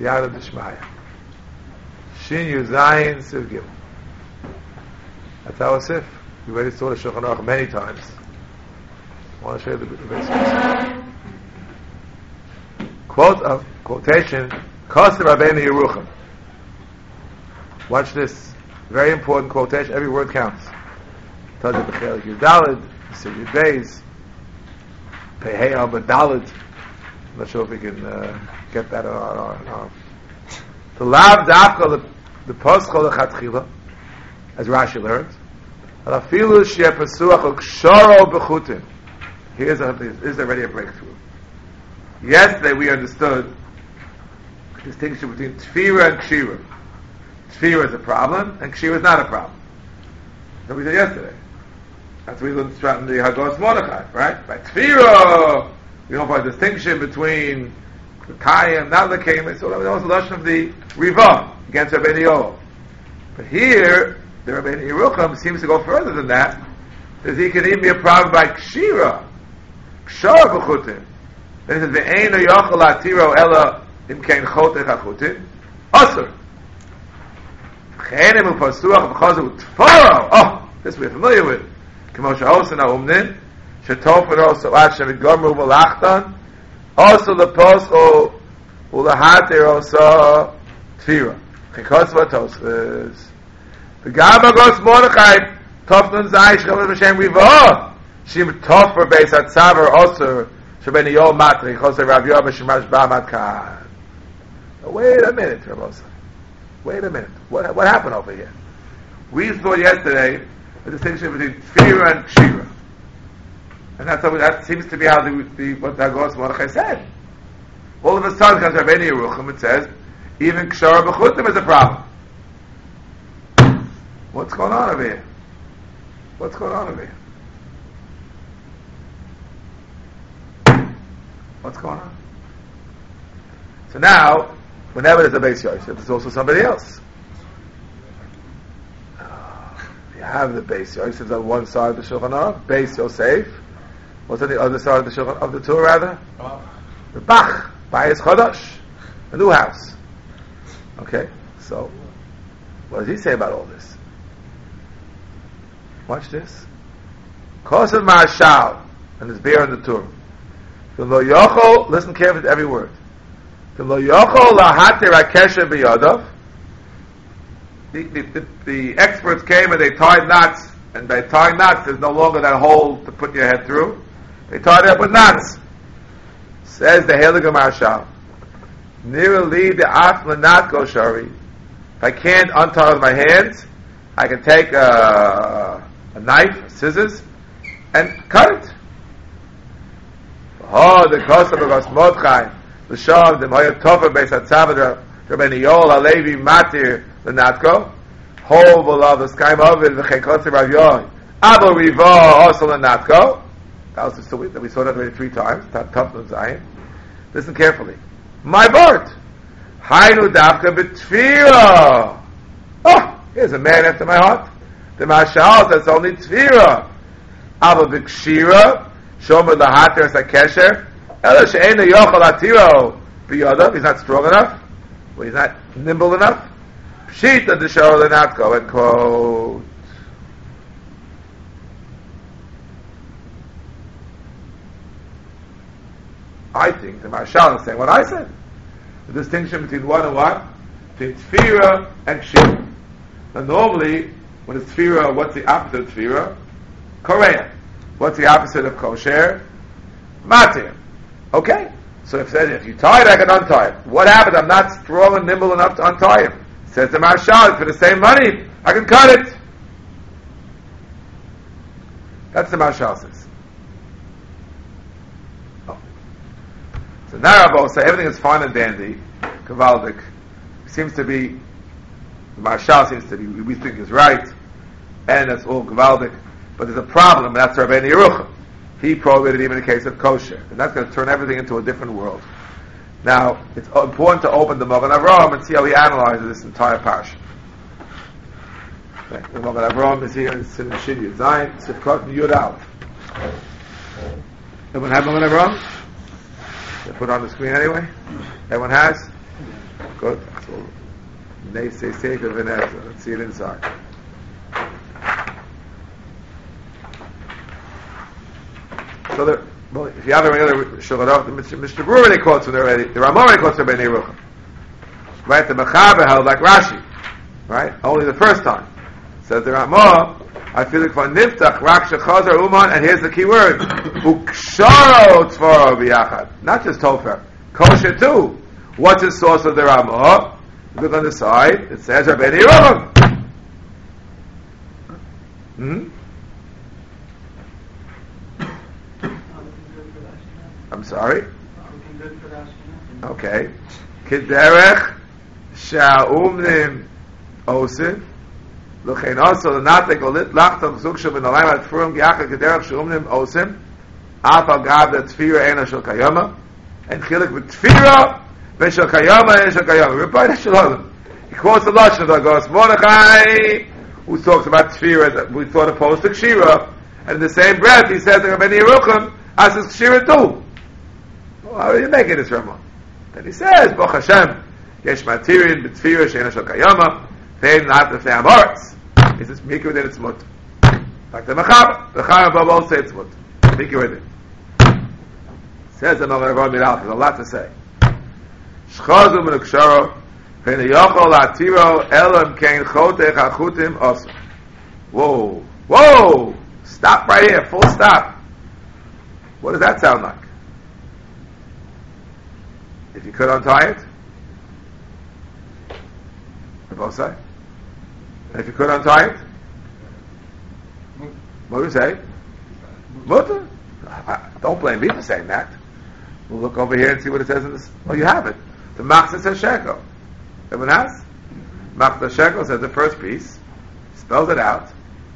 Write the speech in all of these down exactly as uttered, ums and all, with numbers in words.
Siyata D'Shmaya. Shin Yu Zayin Siv Gimel. That's our Sif. We already saw the Shulchan Aruch many times. I want to show you the, the basics. Quote of quotation, Koser Rabbeinu Yerucham. Watch this. Very important quotation. Every word counts. Tells you B'chelik Yudalid, Yisir Yudbeis, Pehei Al Badalid. I'm not sure if we can uh, get that on our, on our the lav dafka the poschol lechatchila, as Rashi learned. Alafilu she'pesuach uksharo b'chutin. Here's a here's already a breakthrough. Yesterday we understood the distinction between tefira and kshira. Tefira is a problem, and kshira is not a problem. That we said yesterday. That's what we learned from the Hagos Mordechai, right? By tefira, we don't find a distinction between the Kayim, not the Kayim. So that was the lesson of the Riva against Rabbeinu Yoel. But here, the Rabbeinu Yerucham seems to go further than that. Says he can even be a problem by Kshira, Kshar b'chutin. Then he says ve'eino yochel atiro ela im kein chotech achutin asur. Chenim u'pasuach b'chazu t'faro. Oh, this we're familiar with. K'mo she'osin ha'umnin she'tofen also ad she'v'gomru v'lachtan also the poscho ulahater also tefira. Chikos v'tosves. The Gabagos Mordechai Tofnun Zay Shchalim Hashem Riva Shim Tofer Beis Hatzaver Osir Shabeni Yol Matri Chosei Rav Yob Shemash Ba'amat Kan. Wait a minute, Rabosa. Wait a minute. What what happened over here? We saw yesterday the distinction between Tefira and Kshira. And that's how, that seems to be how the, the what the Hagos Mordechai said. All of a sudden, comes Rabbeinu Yerucham, it says, even Kshara B'chutim is a problem. What's going on over here? What's going on over here? What's going on? So now, whenever there's a Beis Yosef, there's also somebody else. Uh, you have the Beis Yosef on one side of the Shulchan Aruch, Beis Yosef. What's on the other side of the Shulchan of the Torah, rather? Oh. The Bach, Bayis Chodosh, a new house. Okay, so what does he say about all this? Watch this. Kosev Marshal, and his bear in the Torah. V'lo yochol, listen carefully to every word. V'lo yochol lahater hakesher b'yadav. The, the, the, the experts came and they tied knots, and by tying knots, there's no longer that hole to put your head through. They tied it up with knots. Says the Heilige Marshal, Nira li de af lenat go shari. If I can't untie with my hands, I can take a, a knife, scissors, and cut it. Oh, the Kosev Hagos Mordechai, the Shav, the Moyer Tofer Beis Hatzav, Rabbeinu Yoel Halevi Matir lenatko. Ho v'lav the sky movid v'chei Kosev Rav Yoel. Abo Riva also lenatko. That was the that we saw that already three times. Tough and Zion. Listen carefully. My word. Hainu dafka b'tfira. Oh, here's a man after my heart. The Mashal says only tfira. Ava b'kshira. Shomer lahater sakesher. Ela she'ena yochel atiro b'yodav. He's not strong enough. Well, he's not nimble enough. Pshita d'shor lenatko. End quote. I think the Marshal is saying what I said. The distinction between what and what? Between Tefira and Kshira. Now normally, when it's Tefira, what's the opposite of Tefira? Korea. What's the opposite of Kosher? Matir. Okay? So if if you tie it, I can untie it. What happens? I'm not strong and nimble enough to untie it. Says the Marshal, for the same money, I can cut it. That's the Marshal says. So now Rabbi will say everything is fine and dandy, Kavaldik. Seems to be, the Marshal seems to be, we think is right, and that's all Kavaldik. But there's a problem, and that's Rabbeinu Yerucham. He prohibited even in the case of kosher. And that's going to turn everything into a different world. Now, it's important to open the Magen Avraham and see how he analyzes this entire parsha. Okay. The Magen Avraham is here in Sin Shidi Zion, Sifkot and Yud Aleph. Everyone have Magen Avraham? They put it on the screen anyway? Everyone has? Good. So, they say Sefer Venezia. Let's see it inside. So the, well, if you have any other Shulchan, Mister Brewer already quotes from there already. The Ramah already quotes from Bnei Yerucham. Right? The Mechaber held like Rashi. Right? Only the first time. Says the Ramah, I feel like for Niftach, Rak Shechazer Uman, and here's the key word. Uksharo Tzvaro B'yachad. Not just Tofer. Kosher too. What's the source of the Ramah? Look on the side. It says Bnei Yerucham. Hmm? I'm sorry? Okay. Kederech sha'umnim osin l'chein also l'natek olit lachtam zug shel ben alayim atfurim g'yachad kederech sha'umnim osin af al gav the tefira ena shel kayama and chilik v'tefira v'shel kayama and shel kayama. Rebbeinu Shalom. He quotes the lashon of the Agos Mordechai, who talks about tefira that we thought opposed to kshira, and in the same breath he says that Bnei Yerucham as is kshira too. How are you making this Ramah? Then he says, Baruch Hashem, Yesh Matirin, B'tfira, She'ena Shal Kayama, Fein Nat Lefnei Amoritz. He says, Mikra Within It's Mut. Like the Mechaber, the Chaim above all say it's Mut. Mikra Within. Says the Nogar Avad Miral, there's a lot to say. Shchazu Min Uksharo, Fein Yochol Atiro, Elam Kein Chotech Achutim Osu. Whoa, whoa! Stop right here, full stop. What does that sound like? If you could untie it, on both sides. And if you could untie it, what do you say? Mutter. Don't blame me for saying that. We'll look over here and see what it says in this. Oh, you have it. The Machzor says shekel. Everyone has? Machzor shekel says the first piece. Spells it out.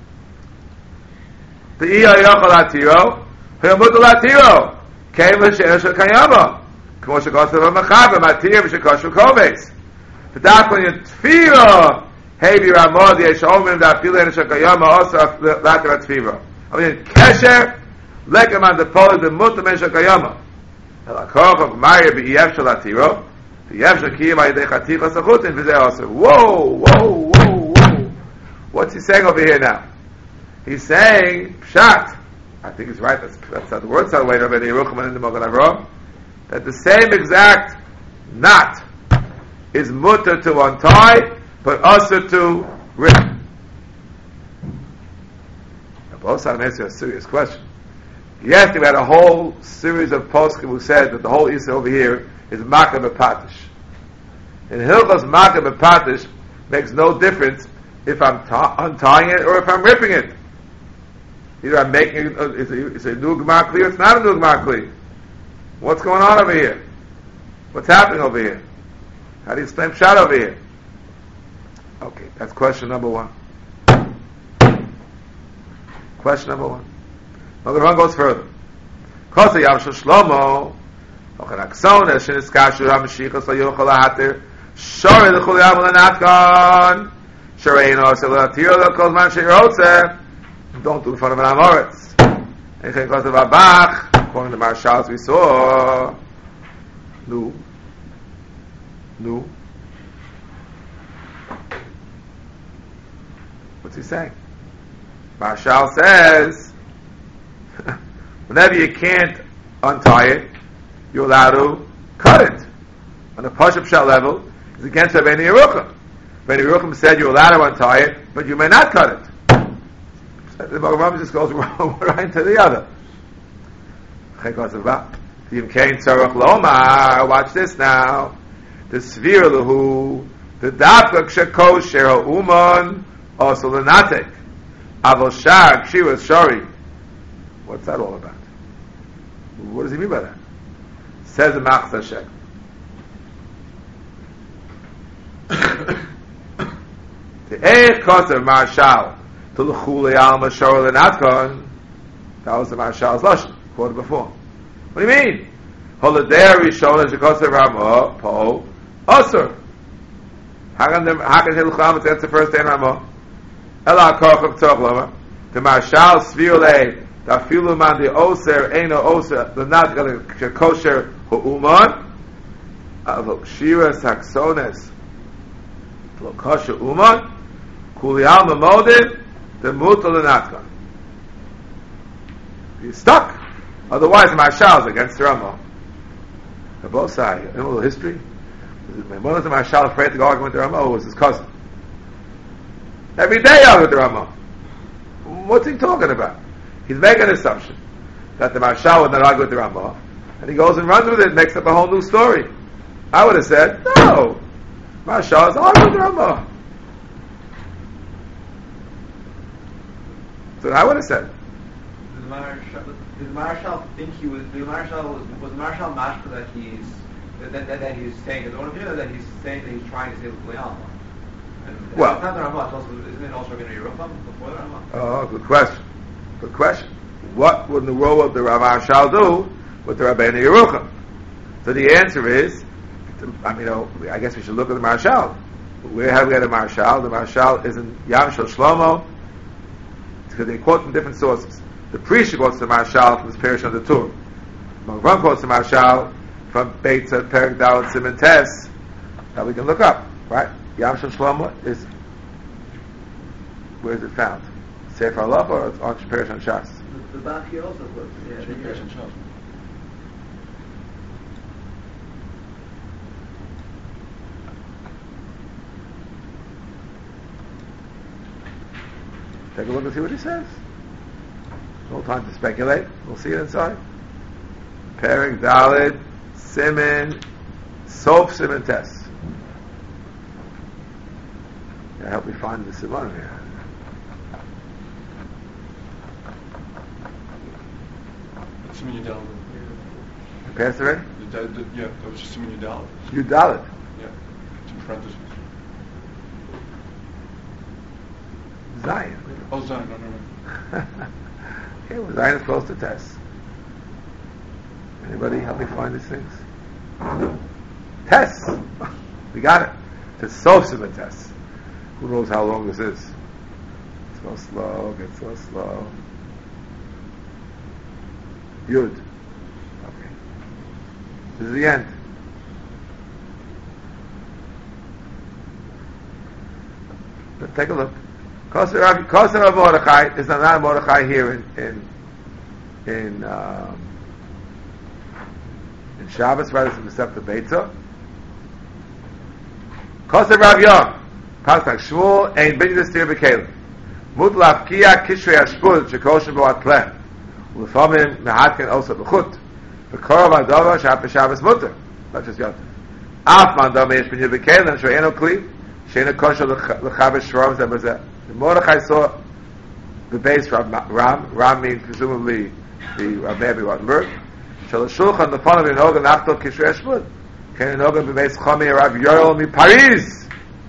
The iya yochel atiro, he'amutul atiro, kein l'she'er shel kayama. כמו שכוסף המחבר, מתיר ושכושו קובץ. ודווקא תפירה, היבי רמוד, יש אומרים דאפילה אין שקיים, עושה לאתר התפירה. אבל אין קשר, לקמן דפול דמות מן שקיים. אלא כוח ומריה באייב של התירו, באייב של קיים על ידי חתיך הסחוטין, וזה עושה. Whoa, whoa, whoa, whoa. What's he saying over here now? He's saying, pshat. I think he's right, that's, that's how the word sound way, Rabbi Yerucham and the Magen Avraham. That the same exact knot is mutter to untie, but also to rip. Now, both sides answer a serious question. Yesterday we had a whole series of poskim who said that the whole issue over here is makah b'patish. In Hilchos makah b'patish makes no difference if I'm ta- untying it or if I'm ripping it. Either I'm making it, uh, it's a, it's a new gmar kli or it's not a new gmar kli. What's going on over here? What's happening over here? How do you explain pshat over here? Okay, that's question number one. Question number one. Magen Avraham goes further. Kosa Yav Shel Shlomo, Ochan Akson, Eshin Iskashu HaMashiachas LaYochel HaHatir, Shorei L'chol Yam L'Natkan, Shorei Eno Osel L'Atir L'Kol Man She'Yirotze. Don't do in front of an Amoritz. Echen Kosa Vabach, according to Marshals we saw. No. No. What's he saying? Marshal says, whenever you can't untie it, you're allowed to cut it. On the push-up shell level, it's against Bnei Yerucham. Bnei Yerucham said you're allowed to untie it, but you may not cut it. The Magen just goes one right into the other. Watch this now. The Svir Lahu, the Dafka Kshekosher Uman, also the Natek. Avoshag, Shira Shari. What's that all about? What does he mean by that? Says the Machzor Shekel. The Eich Kosev Marshal to the Chule Alma Shor Lenatkon. That was the Marshal's Lashon, quoted before. What do you mean? Holiday Rishon as Kosev Ramah, Po, Osir. How can Hilchot Alma say that's the first day in Ramah? Ela Kochav Tzorach Lama. The Marshal Svirle, the Afilu Man the Oser, Eino Oser, the Natkon Kosher Hu'uman. Avo Shira Saxones Lokasha Uman Kulial Mamodin the Mutal and Atkan. He's stuck. Otherwise, Marshal is against the Ramah. They're both sides. You know a little history? When was the Marshal afraid to go argue with the Ramah? Or was his cousin? Every day argue with the Ramah. What's he talking about? He's making an assumption that the Marshal would not argue with the Ramah, and he goes and runs with it and makes up a whole new story. I would have said, no, Marshal is arguing with the Ramah. So I would have said. Did the Marshal, did the Marshal think he was? Did the Marshal was, was the Marshal mashka that he's that, that, that he's saying? Because one of you that he's saying that he's trying to say the Lealma. Well, it's not the Ramah. Also, isn't it also going to be Yerucham before the Ramah? Oh, good question. Good question. What would the role of the Rav Marshal do with the Rabbeinu Yerucham? So the answer is, I mean, you know, I guess we should look at the Marshal. Where have we got a Marshal? The Marshal is in Yam Shel Shlomo. Because they quote from different sources. The Prisha quotes the Marshal from his parish on the Tur. Magvan quotes the Marshal from Beit Perek Dalet Siman Tes that we can look up, right? Yam Shel Shlomo is, where is it found? Sefer Halacha or it's on Parish on Shas? The, the Bachi also quotes yeah, the Parish on Shas. Take a look and see what he says. No time to speculate. We'll see it inside. Perek Dalet Siman Sof Siman Tes. I help me find the Simon here. Siman Yudalit. You passed already? The, the, yeah, that was just Siman Yudalit. Yudalit. Yeah, it's in parentheses. Zion. Oh, Zion, no, no, no. Okay, well, Zion is close to Tes. Anybody help me find these things? Tes. We got it. It's Sof Siman Tes. Who knows how long this is? It's so slow, get so slow. Yud. Okay. This is the end. But take a look. Koser Rav Mordechai is not Mordechai here in in in, um, in Shabbos, right? It's in the Septa Beitzah. Koser Rav Yom. Pastak Shmuel ein bin das Tier bekelim. Mut lafkia kishrei hashpul shekoshen bo atleh. Ulefamim mehatken also bechut. V'korov adova shaf b'Shabbos mutter. Not just Yom. Af man dome yesh bin bekelim shoyeno kli sheino kosher l'chaber shrom zebazeh. The Mordechai saw the base from Ram. Ram means presumably the Rav Meir Rottenberg. Shal shulchan the fun of inoga nachto kishrei hashpul. Ken inoga b'beis chomi Rav Yoel mi Paris.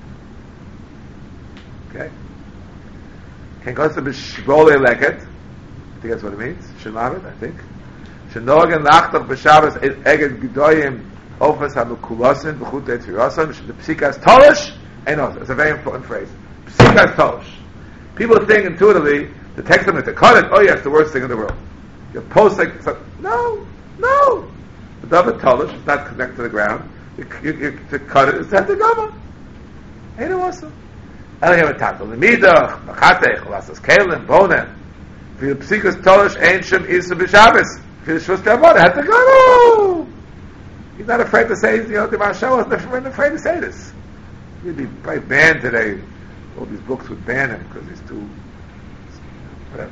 Okay. Can go to b'shvole leket. I think that's what it means. Shemavet, I think. Shenogen lachtach b'Shabbos eged g'doyim ofas hamukulasin b'chut etzirasan. The psikas tolish. And also, it's a very important phrase. Psikas tolish. People think intuitively the text them to cut it. Oh, yeah, it's the worst thing in the world. You post like no, no. The davar tolish is not connected to the ground. You, you, you, to cut it is to the gama. Ain't it awesome? Elohim atakel lemidach machatech lasas kelim bonem. For the psikus tolish ain't shem isu b'Shabbos. For the shus kavod had to go. He's not afraid to say. You know, the Marshal wasn't afraid to say this. He'd be probably banned today. All these books would ban him because he's too whatever.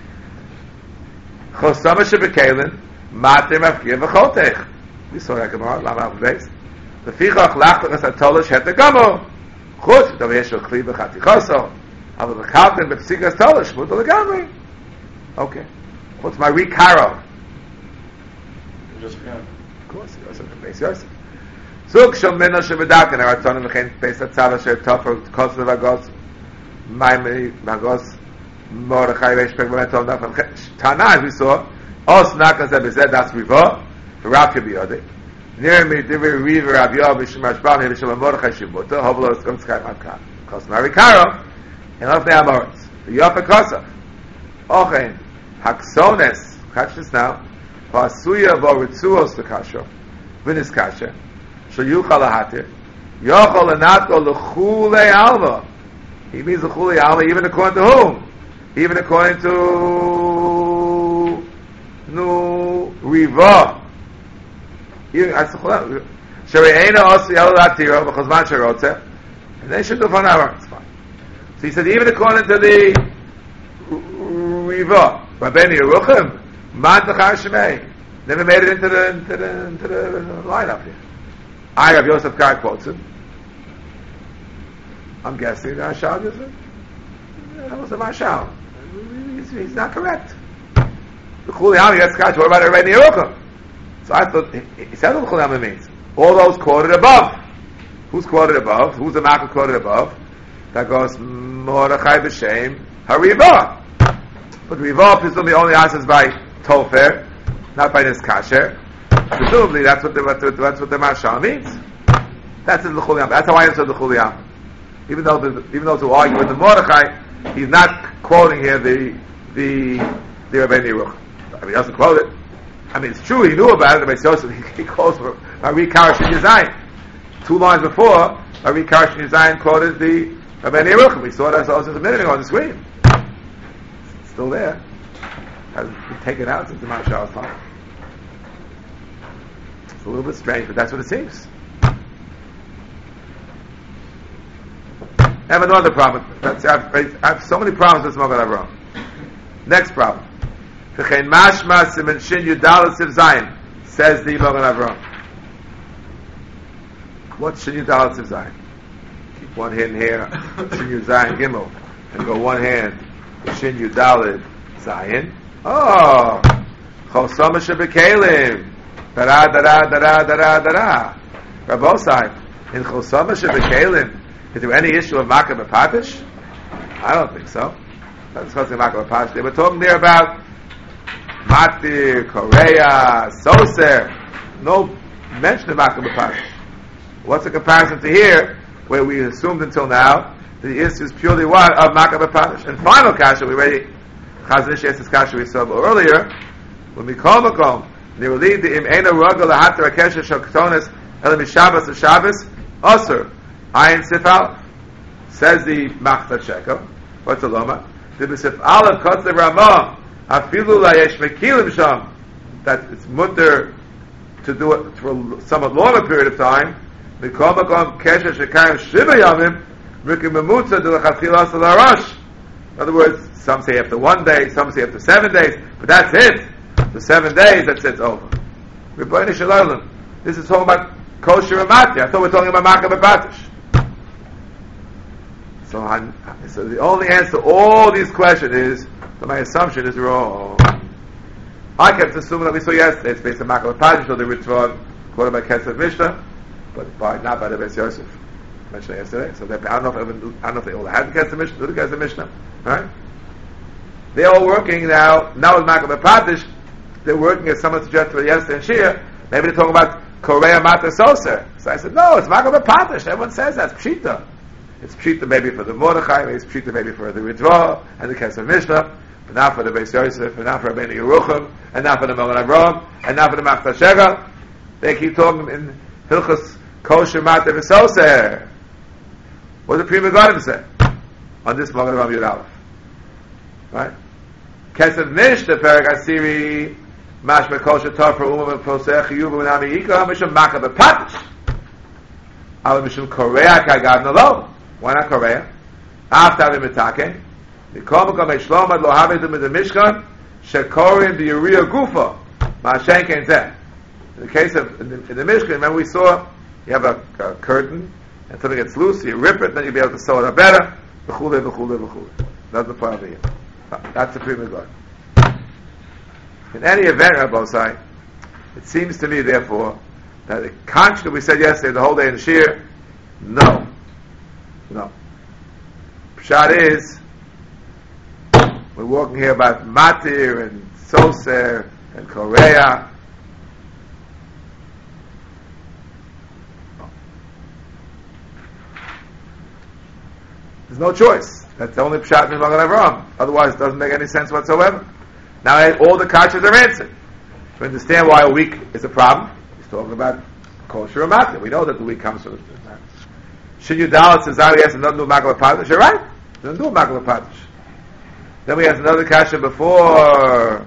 Chosama shebekelim matem afkir v'chotech. We saw that Gemara Lama Avbeis. The fichach lachach as atolish het the gamo. Chutz v'dav yeshel kli v'chatichoso. Aval v'chalten b'psikas tolish mutal legamri. Okay. What's my recaro? Just yeah. Of course, Yosef the base Yosef. Zug shom meno shebedaken aratonim v'chein peis atzav asher tofer kos levagos maimei vagos Mordechai reish pek b'metom dafam Tana, as we saw, os nakas ebezeh das rivo v'rav kebiyodei near me divrei riva Rav Yoel b'shem hashbam he b'shem Mordechai shibuta hovlo es gomtzkai matkar kos marikaro and of the amoritz v'yofa kosa ochen haksones catch this now v'asuya v'oritzuos l'kasho v'nis kasha sheyuchal lahatir, yochal lenato lechulei alma. He means lechulei alma even according to whom? Even according to nu riva. Even shereina osi el latira b'chazman sherotze, and they should do for an hour. It's fine. So he said even according to the riva, Rabbeinu Yerucham, man t'char shemei, never made it into the into the into the lineup here. I have Yosef Kar quotes him. I'm guessing that Mashal is it. That was a Mashal. He's, he's not correct. The Chuliyam gets catch. What about Rabbeinu Yerucham? So I thought he, he said what Chuliyam means. All those quoted above. Who's quoted above? Who's the Makkah quoted above? That goes Mordechai b'Shem Hariva. But Riva presumably only answers by Tofer, not by Niskasher. Presumably that's what the that's what, that's what the Mashal means. That's in the Chuliyam. That's how I understood the Chuliyam. Even though the, even though to argue with the Mordechai, he's not quoting here the the the Rabbeinu Yerucham. I mean, he doesn't quote it. I mean, it's true he knew about it. The Yosef he, he quotes for Ari Karash and Yazayin. Two lines before, Ari Karash and Yazayin quoted the Rabbeinu Yerucham. We saw that also a minute ago on the screen. It's still there. Hasn't been taken out since the Mashal's time. It's a little bit strange, but that's what it seems. I have another problem. That's, I, have, I have so many problems with Magen Avraham. Next problem. Says the Magen Avraham. What's Shin Yudal Siv Zayin? Keep one hand here, Shin Yud Zayin Gimel, and go one hand to Shin Yudalid Zayin. Oh, Chosama Shebekalim. Da-da, da-da, da-da, da-da, da-da. Rabbosai, in Chosama Shebekalim, is there any issue of Makkah B'Patish? I don't think so. Not discussing Makkah B'Patish. They were talking there about Matir, Korea, Soser. No mention of Makkah B'Patish. What's the comparison to here, where we assumed until now the issue is purely what of Makkah B'Patish? And final kasha, we already Chazon Ish asked this kasha we saw earlier. When we call Makom, they will lead the Im Eina Rogel Lahatar Akesha Shoktonis Elam Shabbos and Shabbos Osir. Ayin Sif Aleph says the Machzat Shekel. What's the Loma? The Sif Aleph Kotzev Ramah Afilu Layesh Mekilim Sham, that it's mutter to do it for a somewhat longer period of time. Mikol Makom Kesha Shekayim Shiva Yamim Rikim Memutza De L'Chatzila Salarash. In other words, some say after one day, some say after seven days, but that's it. For seven days, that's it's over. Rebbeinu Shalom. This is talking about kosher and mati. I thought we were talking about Makkah B'Patish. So, I, so the only answer to all these questions is that my assumption is wrong. I kept assuming that we saw yesterday it's based on Makkah B'Patish, so the Ritva quoted by Kesef Mishnah, but by, not by the Beis Yosef. Mentioned yesterday. So that, I don't know if I don't know if they all had the Kesef Mishnah, do the Kesef Mishnah, right? They're all working now. Now with Makkah B'Patish, they're working as someone suggested for yesterday and Shia. Maybe they're talking about Korea Mata Soser. So I said, no, it's Makkah B'Patish. Everyone says that. It's Pshita. It's Pshita maybe for the Mordechai, maybe it's Pshita maybe for the Ritva and the Kesef Mishnah, but not for the Beis Yosef, and not for Rabbeinu Yerucham, and not for the Magen Avraham, and not for the Machzat Shekel. They keep talking in Hilchos Kosher Mata V'Soser. What did the Pri Megadim say on this Magen Avraham Yud Aleph? Right? Kesef Mishnah Perek Asiri Mashma Kosher Tafra Umam Posech Yuva V'Nami Yika Mishum Makkah B'Patish Al Mishum Korea Kagad Nalo. Why not Korea? After having Mitake, the Komakom Eshlomad Lo Havidim in the Mishkan Shekorim the Uriah Gufa Ma'ashen Kein Zeh. In the case of in the, in the Mishkan, remember we saw you have a, a curtain and something gets loose, you rip it, then you'll be able to sew it up better. V'chule, v'chule, v'chule. That's the point of here. That's the prima God. In any event, Rabbosai, it seems to me, therefore, that the conscience that we said yesterday, the whole day in the Shir, no. No. Pshat is, we're walking here about Matir and Soser and Korea. There's no choice. That's the only Pshat in Magen Avraham. Otherwise, it doesn't make any sense whatsoever. Now, all the kachas are answered. To understand why a week is a problem, he's talking about kosher or matir. We know that the wheat comes from the Shin Yudal says, "I yes, another makal patish." You're right. Doesn't do a makal patish. Then we have another kasha before.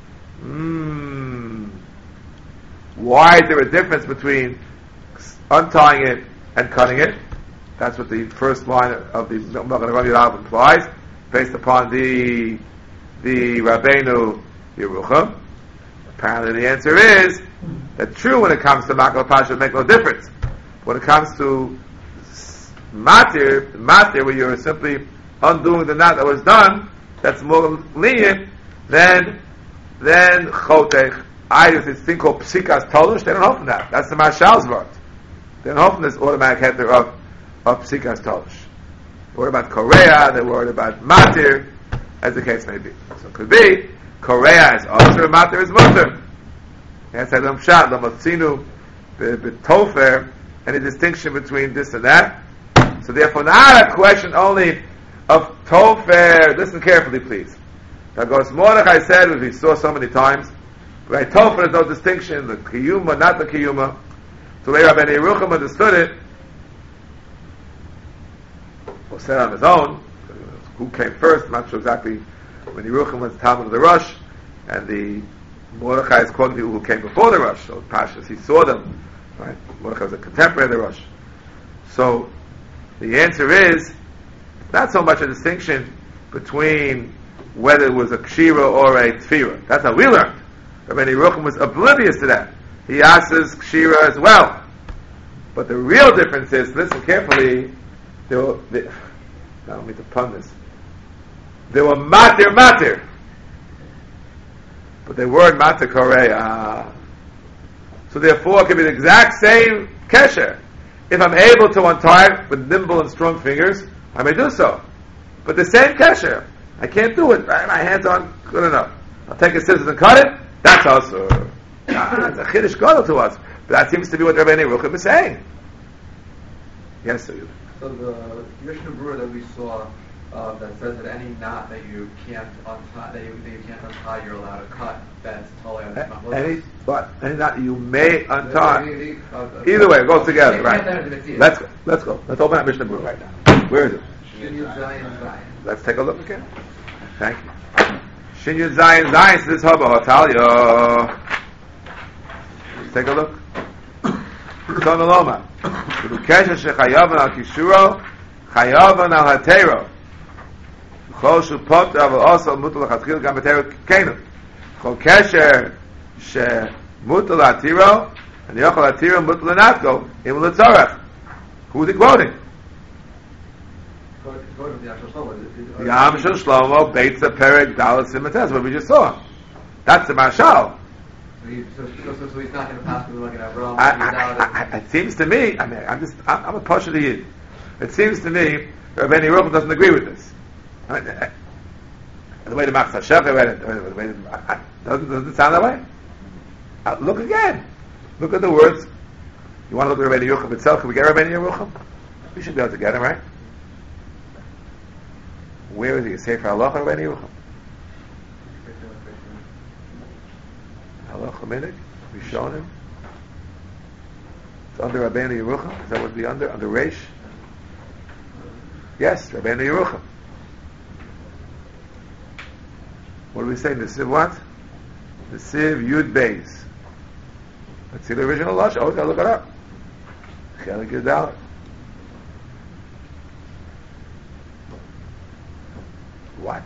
Mm, why is there a difference between untying it and cutting it? That's what the first line of the Melchon Yudal implies, based upon the the Rabbeinu Yerucham. Apparently, the answer is that true when it comes to makal patish, it makes no difference. When it comes to matir, matir, where you're simply undoing the knot that was done, that's more lenient than than chotech. I use this thing called psikas tolush. They don't hold from that. That's the Marshal's word. They don't hold from this automatic heter of of psikas tolush. They worry about korea. They worry about matir, as the case may be. So it could be korea is also matir is mutter. Yes, I don't shot the motzinu the tofer. Any distinction between this and that? So therefore, not a question only of tofer. Listen carefully, please. Because Mordechai said, as we saw so many times, right? Tofer is no distinction. The kiyuma, not the kiyuma. So the way Rabbi Yerucham understood it, or said on his own, who came first? I'm not sure exactly. When Yerucham was Talmud of the Rosh, and the Mordechai is quoting people who came before the Rosh. So Pashas, he saw them. Right? Mordechai was a contemporary of the Rosh. So the answer is not so much a distinction between whether it was a kshira or a tfira. That's how we learned. Rabbi Yerucham was oblivious to that. He asks kshira as well. But the real difference is, listen carefully, there were, there, I don't mean to pun this, there were matir matir, but they weren't matir korea. So therefore it can be the exact same kesher. If I'm able to untie it with nimble and strong fingers, I may do so. But the same kesher, I can't do it. Right? My hands aren't good enough. I'll take a scissors and cut it. That's also that's a chiddush gadol to us. But that seems to be what Rabbi Yerucham is saying. Yes, sir. So the Mishnah Berurah that we saw uh, that says that any knot that you can't untie, that you, that you can't untie, you're allowed to cut. That's totally on A- any what? Any knot you may untie. Either way, go together. Right. Let's go. Let's go. Let's open up Mishnah Berurah right now. Where is it? Let's take a look again. Thank you. Shin Yud Zayin Zayin says Haba Hotalio. Let's take a look. Son Aloma. Kesher shechayavan al kishuro, chayavan al hatero. Chol shu potter aval also mutal lachatchil gam hatero kenu. Chol kesher she mutal atiro, and yochel atiro mutal anatko im letzorach. Who is he quoting? The Am Shel Shlomo Beitz Perek Dalet Simates, what we just saw. That's the Marshal. So, he, so, so, so he's not going to pass me looking at Abraham. I, I, I, it seems to me, I mean, I'm just, I'm, I'm a pasha to Yid. It seems to me, Rabbi Yerucham doesn't agree with this. I mean, I, the way the Machzah Shech read it, the way the, I, I, doesn't, doesn't it sound that way? Uh, look again. Look at the words. You want to look at Rabbi Yerucham itself? Can we get Rabbi Yerucham? We should be able to get him, right? Where is he? A Sefer Halacha or Rabbi Yerucham? Halacha Minik? We've shown him. It's under Rabbeinu Yerucham. Is that what we under? Under Reish? Yes, Rabbeinu Yerucham. What are we saying? The Siv what? The Siv Yud Beis. Let's see the original Lush. Always gotta look it up. Chelik Yudal. What?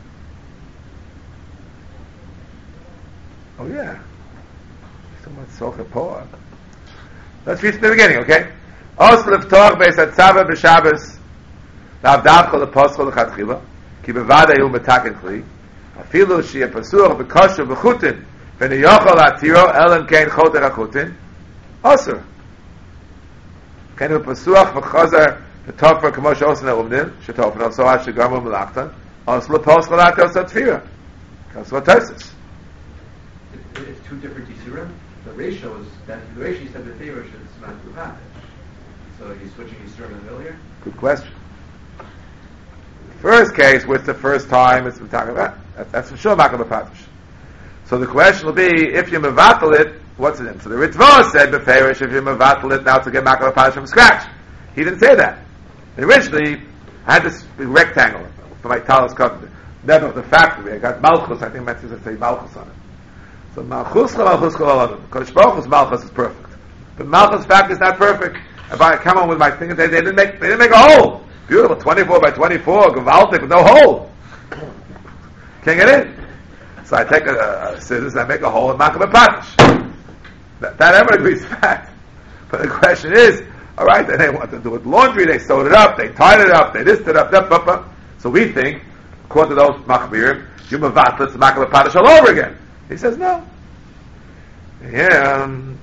Oh yeah. So much Socha Poa. Let's read from the beginning, okay? Os leftoch beis hatzava b'Shabbos la'avdavcha leposchol l'chatchila ki bevada yu metaken chli afilu sheyeh pasuach b'kosher b'chutin v'neyochol atiro elam kein choter hachutin osur kein hu pasuach v'chazar v'tofer k'mo she'osin ha'umnin she'tofer so ad she'gamu melachtan os leposchol atos atfira that's what Tosis. It's two different Yisurim. The ratio is that the ratio said the favor should smash the package. So he's switching Yisurim in the middle here. Good question. First case, with the first time, it's talking about that's, that's for sure makal b'patish. So the question will be, if you mevatel it, what's it in? So the Ritva said, Beferish, if you're mevatel it now to get Makal Padash from scratch. He didn't say that. Originally, I had this big rectangle for my Talis cover. Never the factory. I got Malchus, I think I meant to say Malchus on it. So Malchus, Malchus, Malchus, Kodesh Baruch Malchus is perfect. But Malchus factory is not perfect. If I come on with my thing, they, they didn't make, they didn't make a hole. Beautiful, twenty-four by twenty-four, Gavaltic with no hole. Can't get in. So I take a, a scissors and I make a hole in Makal Padash. That, that everyone agrees fact. But the question is, all right, then they want to do with laundry, they sewed it up, they tied it up, they listed it up, up, up, up. So we think, according to those machmirim, you mevatel it's Makal Padash all over again. He says no. Yeah. Um,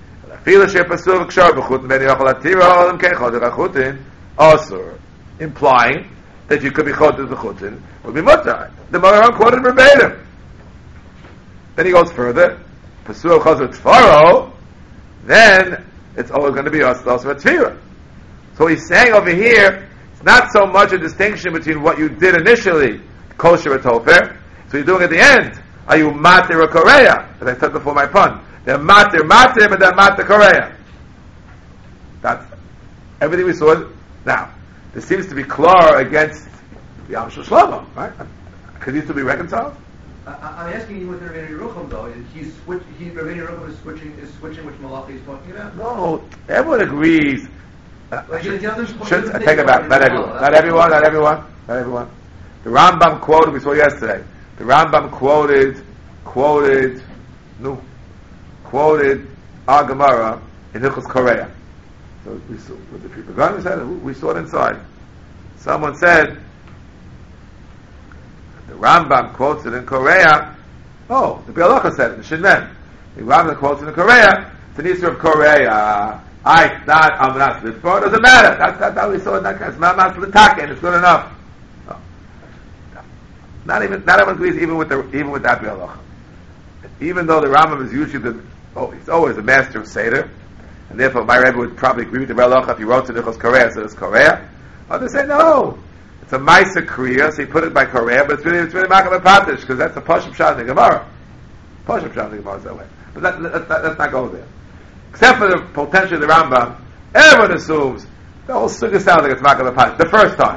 implying that you could be chodesh b'chutin would be mutar. The Maran quoted verbatim. Then he goes further. Pasuah chazor tfaro. Then it's always going to be also a tefira. So he's saying over here, it's not so much a distinction between what you did initially, kosher or tofer. So you're doing at the end. Are you matir or korea? As I said before my pun. They're matir, matir, but they're matir korea. That's everything we saw. Now, this seems to be clear against the Yam Shel Shlomo, right? Could these two be reconciled? Uh, I'm asking you with the Rabbeinu Yerucham though. He's switch. He Rabbeinu Yerucham is switching. Is switching which malacha he's talking about? No, everyone agrees. Uh, Like, should, he doesn't- he should, doesn't I think take it back. about Not it. everyone. No, Not that's- everyone. Not everyone. Not everyone. The Rambam quoted. We saw yesterday. The Rambam quoted, quoted, no, quoted our Gemara in Hilchos Korea. So we saw. Was it people going? We said it. We saw it inside. Someone said the Rambam quotes it in Korea. Oh, the Bialacha said it in Shinmen. The Rambam quotes it in Korea. It's an Easter of Korea. I not I'm not it doesn't matter. That's that's how we saw it in that case. I'm not for the takin. It's good enough. No. Not even not everyone agrees even with the even with that Bialacha. Even though the Rambam is usually the oh he's always the master of Seder, and therefore my Rebbe would probably agree with the Bialacha if he wrote to Nichos Korea, so it's Korea. Others say no. It's a Maisa Kriya, so he put it by Korea, but it's really it's really Makal Padash because that's a Pashup Shad in the Gemara. Pashup Shad in the Gemara is that way. But that, that, that, let's not go there. Except for the potential of the Rambam, everyone assumes the whole sukkah sounds like it's Makal Padash. The first time.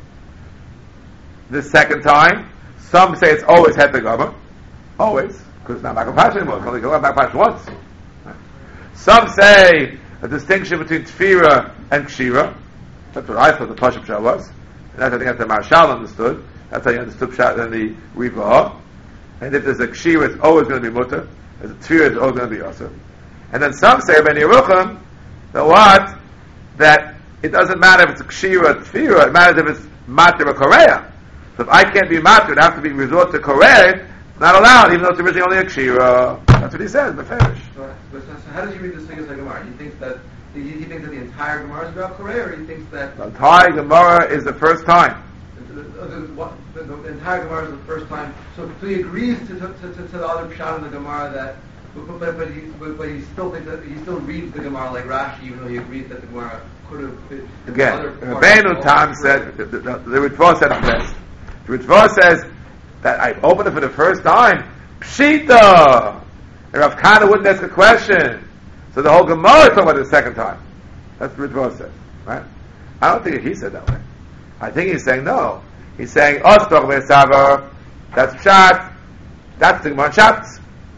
The second time, some say it's always Het Gama. Always. Because it's not Makal Padash anymore. It's only Makal Padash once. Right. Some say a distinction between Tefira and Kshira. That's what I thought the Pashup Shah was. And that's I think that's the Marshal understood. That's how you understood Pshat and the Rivah. And if there's a Kshira, it's always going to be Mutter. There's a Tefira, it's always going to be Yosef. And then some say, Ben Yerucham, that what? That it doesn't matter if it's a Kshira or Tefira, it matters if it's Matir or Korea. So if I can't be Matir, it has to be resort to Korea, it's not allowed, even though it's originally only a Kshira. That's what he says, the Farish. So, so, so how does he read this thing as a Gemara? He thinks that he, he thinks that the entire Gemara is about Korea, or he thinks that The entire Gemara is the first time. the, the, the, what, the, the entire Gemara is the first time. So, so he agrees to, to, to, to the other pshat in the Gemara that, but but, but, he, but but he still thinks that he still reads the Gemara like Rashi, even though he agrees that the Gemara could have fit in Again, other parts Rabbeinu of Tam the said, the, the, the, the Ritva said it best. The Ritva says that I opened it for the first time. Pshita! And Rav Kana wouldn't ask a question. So the whole Gemara is talking about it the second time. That's what Ritva said. Right? I don't think he said that way. I think he's saying no. He's saying, Ostoch Ve'esavar, that's Pshat, that's the Gemara Shabbos.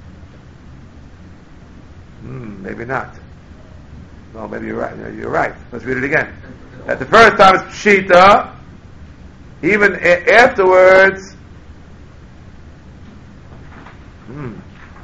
Hmm, maybe not. No, maybe you're right. You're right. Let's read it again. That the first time is Pshita, even a- afterwards. Hmm.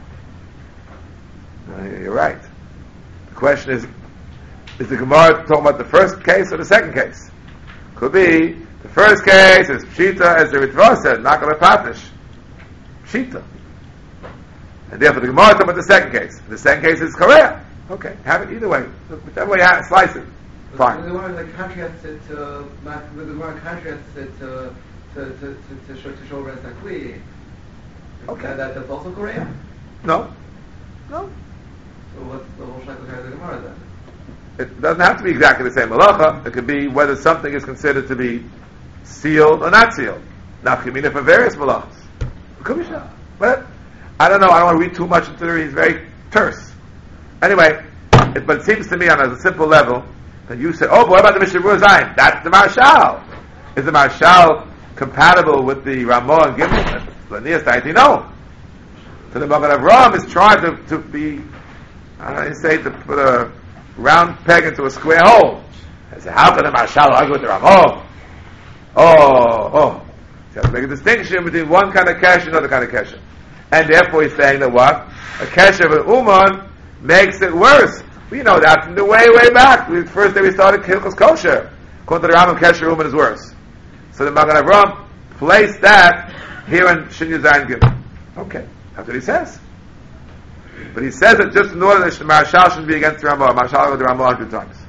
No, you're right. The question is, is the Gemara talking about the first case or the second case? Could be the first case is Pshita, as the Ritva said, Makal Padash. Pshita. And therefore the Gemara talking about the second case. The second case is Korea. Okay, have it either way. Whichever way you have, slice it. Fine. The Gemara like contrasts it to the Gemara contrasts it to to to to to show to show Ren Sakli. Okay. That, that, that's also Korea. No. No. So what's the whole shayla of the Gemara then? It doesn't have to be exactly the same halacha. It could be whether something is considered to be sealed or not sealed. Nafkamina for various malachas. It could be shah. But I don't know. I don't want to read too much into it. He's very terse. Anyway, it, but it seems to me on a simple level that you say, oh, but what about the Mishnah Berurah Zayin? That's the Marshal. Is the Marshal compatible with the Ramah and Gimel? Lanias Taiti, no. So the Magen Avraham is trying to, to be, I don't know, say, to put a round peg into a square hole. I say, how can the Marshal argue with the Ramah? Oh, oh. So you have to make a distinction between one kind of kesher and another kind of kesher. And therefore he's saying that what? A kesher of an Uman makes it worse. We know that from the way, way back. The first day we started Hilchos Kosher. According to the Rambam, kesher Uman is worse. So the Magen Avraham placed that here in Shin Zayin Gimel. Okay, that's what he says. But he says it just in order that the Marshal shouldn't be against the Ramah. Marshal will go to the Ramah a hundred times.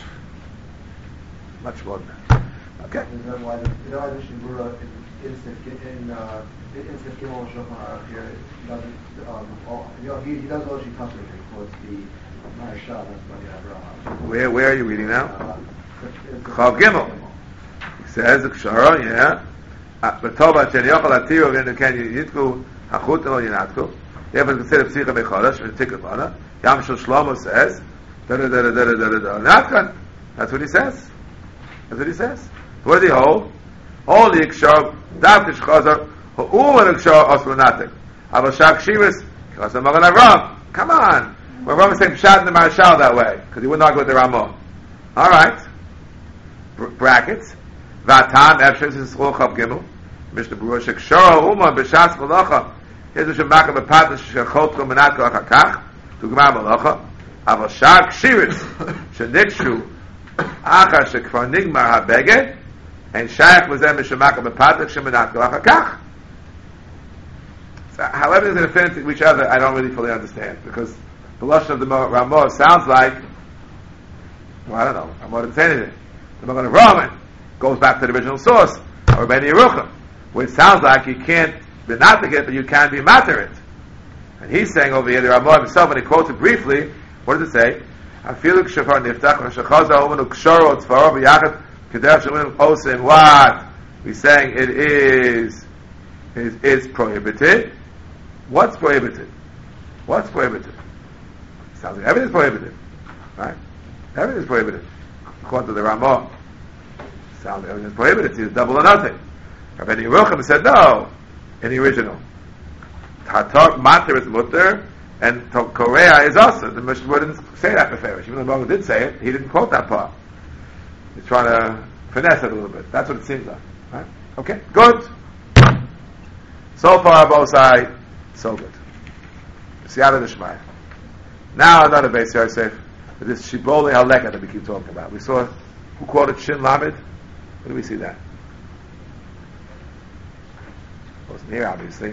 Much more than that. Okay. Is that why the, you know, the Mishnah Berurah in in uh, in Sif Gimel and Shulchan Aruch here doesn't um, all, you know, he, he does all she touches and he quotes the Marshal. That's Magen Avraham. Where where are you reading now? Uh, Chav Gimel. He says the Kshara, yeah. But Tova Chen Yochel Atiru V'En Ken Yitku Hachut Elo Yinatku. Therefore, it's considered Psicha Bechodesh and Tikkun Lana. Yam Shel Shlomo says, da da da da da da da da. That's what he says. That's what he says. What did he hold? All the Ikshar, Dav Kishchazar, Hu'um Ikshar Oslunatik. Aval Shak Shivas, Kachasam Magen Avraham. Come on. When Rambam is saying Pshat in the Marshal that way, because he wouldn't argue with the Ramah. Alright. Br- brackets. Vatam Efshes is Schol Chav Gimel. Mishnah Berurah Shekshar Hu'um B'Shas Malacha. Here's the Shemaka B'Patas Shechotro Menatko Achakach. To Gemar Malacha. Aval Shak Shivas. Shenikshu. Achar Shekfar Nigmar HaBeged. And Shaykh was there Mishemaka Bepatak Shemenat Galachakach. So however there's an affinity to each other, I don't really fully understand. Because the Lashon of the Ramah sounds like, well, I don't know, Ramah didn't say anything. The Magen Avraham goes back to the original source, or Beni Yerucham, where it sounds like you can't be natik it, but you can be matter it. And he's saying over here, the Ramah himself, when he quotes it briefly, what does it say? Afilu k'shafar niftach, v'shachaza omenu k'shoro, tzvaro, v'yachat, what? We're saying it is, it is prohibited. What's prohibited? What's prohibited? Sounds like everything is prohibited. Right? Everything is prohibited. According to the Ramah. Sounds like everything is prohibited. It's either double or nothing. Rabbi Yerucham said no in the original. Tatar mater is mutter and Korea is also. The Mishnah didn't say that before. Even though the Ramah did say it, he didn't quote that part. He's trying to finesse it a little bit. That's what it seems like. Right? Okay, good. So far, both sides, so good. Siyata D'Shmaya. Now another Beis Yosef. This Shibbolei Halekha that we keep talking about. We saw, who quoted Shin Lamed? Where do we see that? It wasn't here, obviously.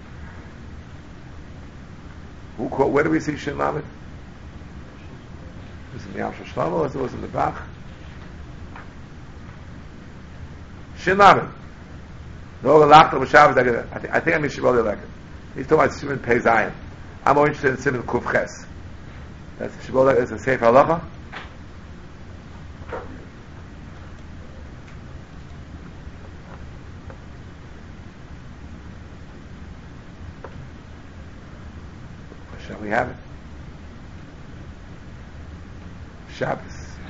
Who quote, where do we see Shin Lamed? Was it in the Yam Shel Shlomo or was it in the Bach? Shin Lamed. No, the Lachta B'Shabbos. I think I think I mean Shibbolei Halekha. He's talking about Siman Pei Zayin. I'm more interested in Siman Kuf Ches. That's Shibbolei. It's a Sefer Halacha. Shall we have it? Shabbos.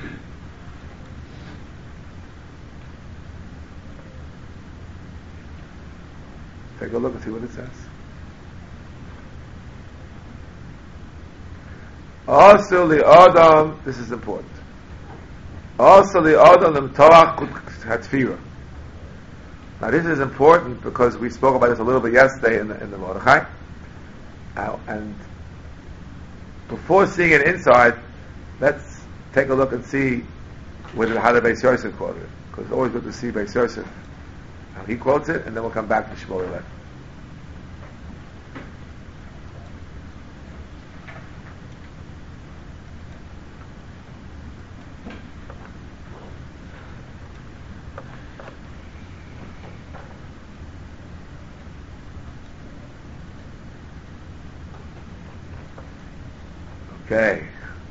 Take a look and see what it says. Also the Adam, this is important. Also the Adam l'mtoach hatfira. Now this is important because we spoke about this a little bit yesterday in the, in the Mordechai. Uh, and before seeing it inside, let's take a look and see whether how the Beis Yosef quoted it. Because it's always good to see Beis Yosef. How he quotes it, and then we'll come back to Shibbolei Halekha. Okay.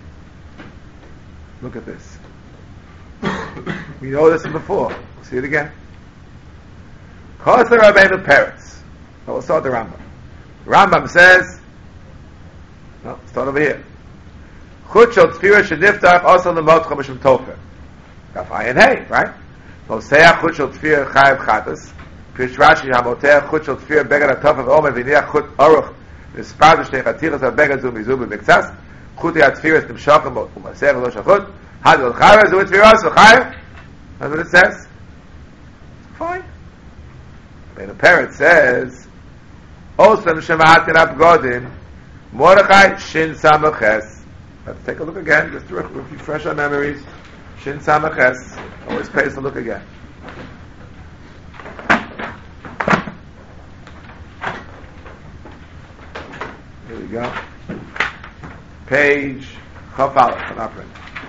Look at this. We know this from before. We'll see it again. Chosar Rabbeinu Peretz. Now we'll start the Rambam. Rambam says, no, start over here. Chut shel tefira sheniftach also lemotcha mishum tofer. Gaf ayin hey, right? Moseach chut shel tefira chayav chatas. Pish Rashi hamoteach chut shel tefira begad hatofer v'omer v'niach chut aruch v'spad v'shnei chatichas ha'begad zu mizu b'miktzas. Chut ya tefira t'mshochem u'maseach v'lo shachut. Had el chayav zu tefira so chayav. That's what it says. Fine. And the parent says, Osam shemahatin abgodin, Mordechai shin samaches. Let's take a look again, just to refresh our memories. Shin samaches. Always pays to look again. Here we go. Page Chaf Aleph, an opera.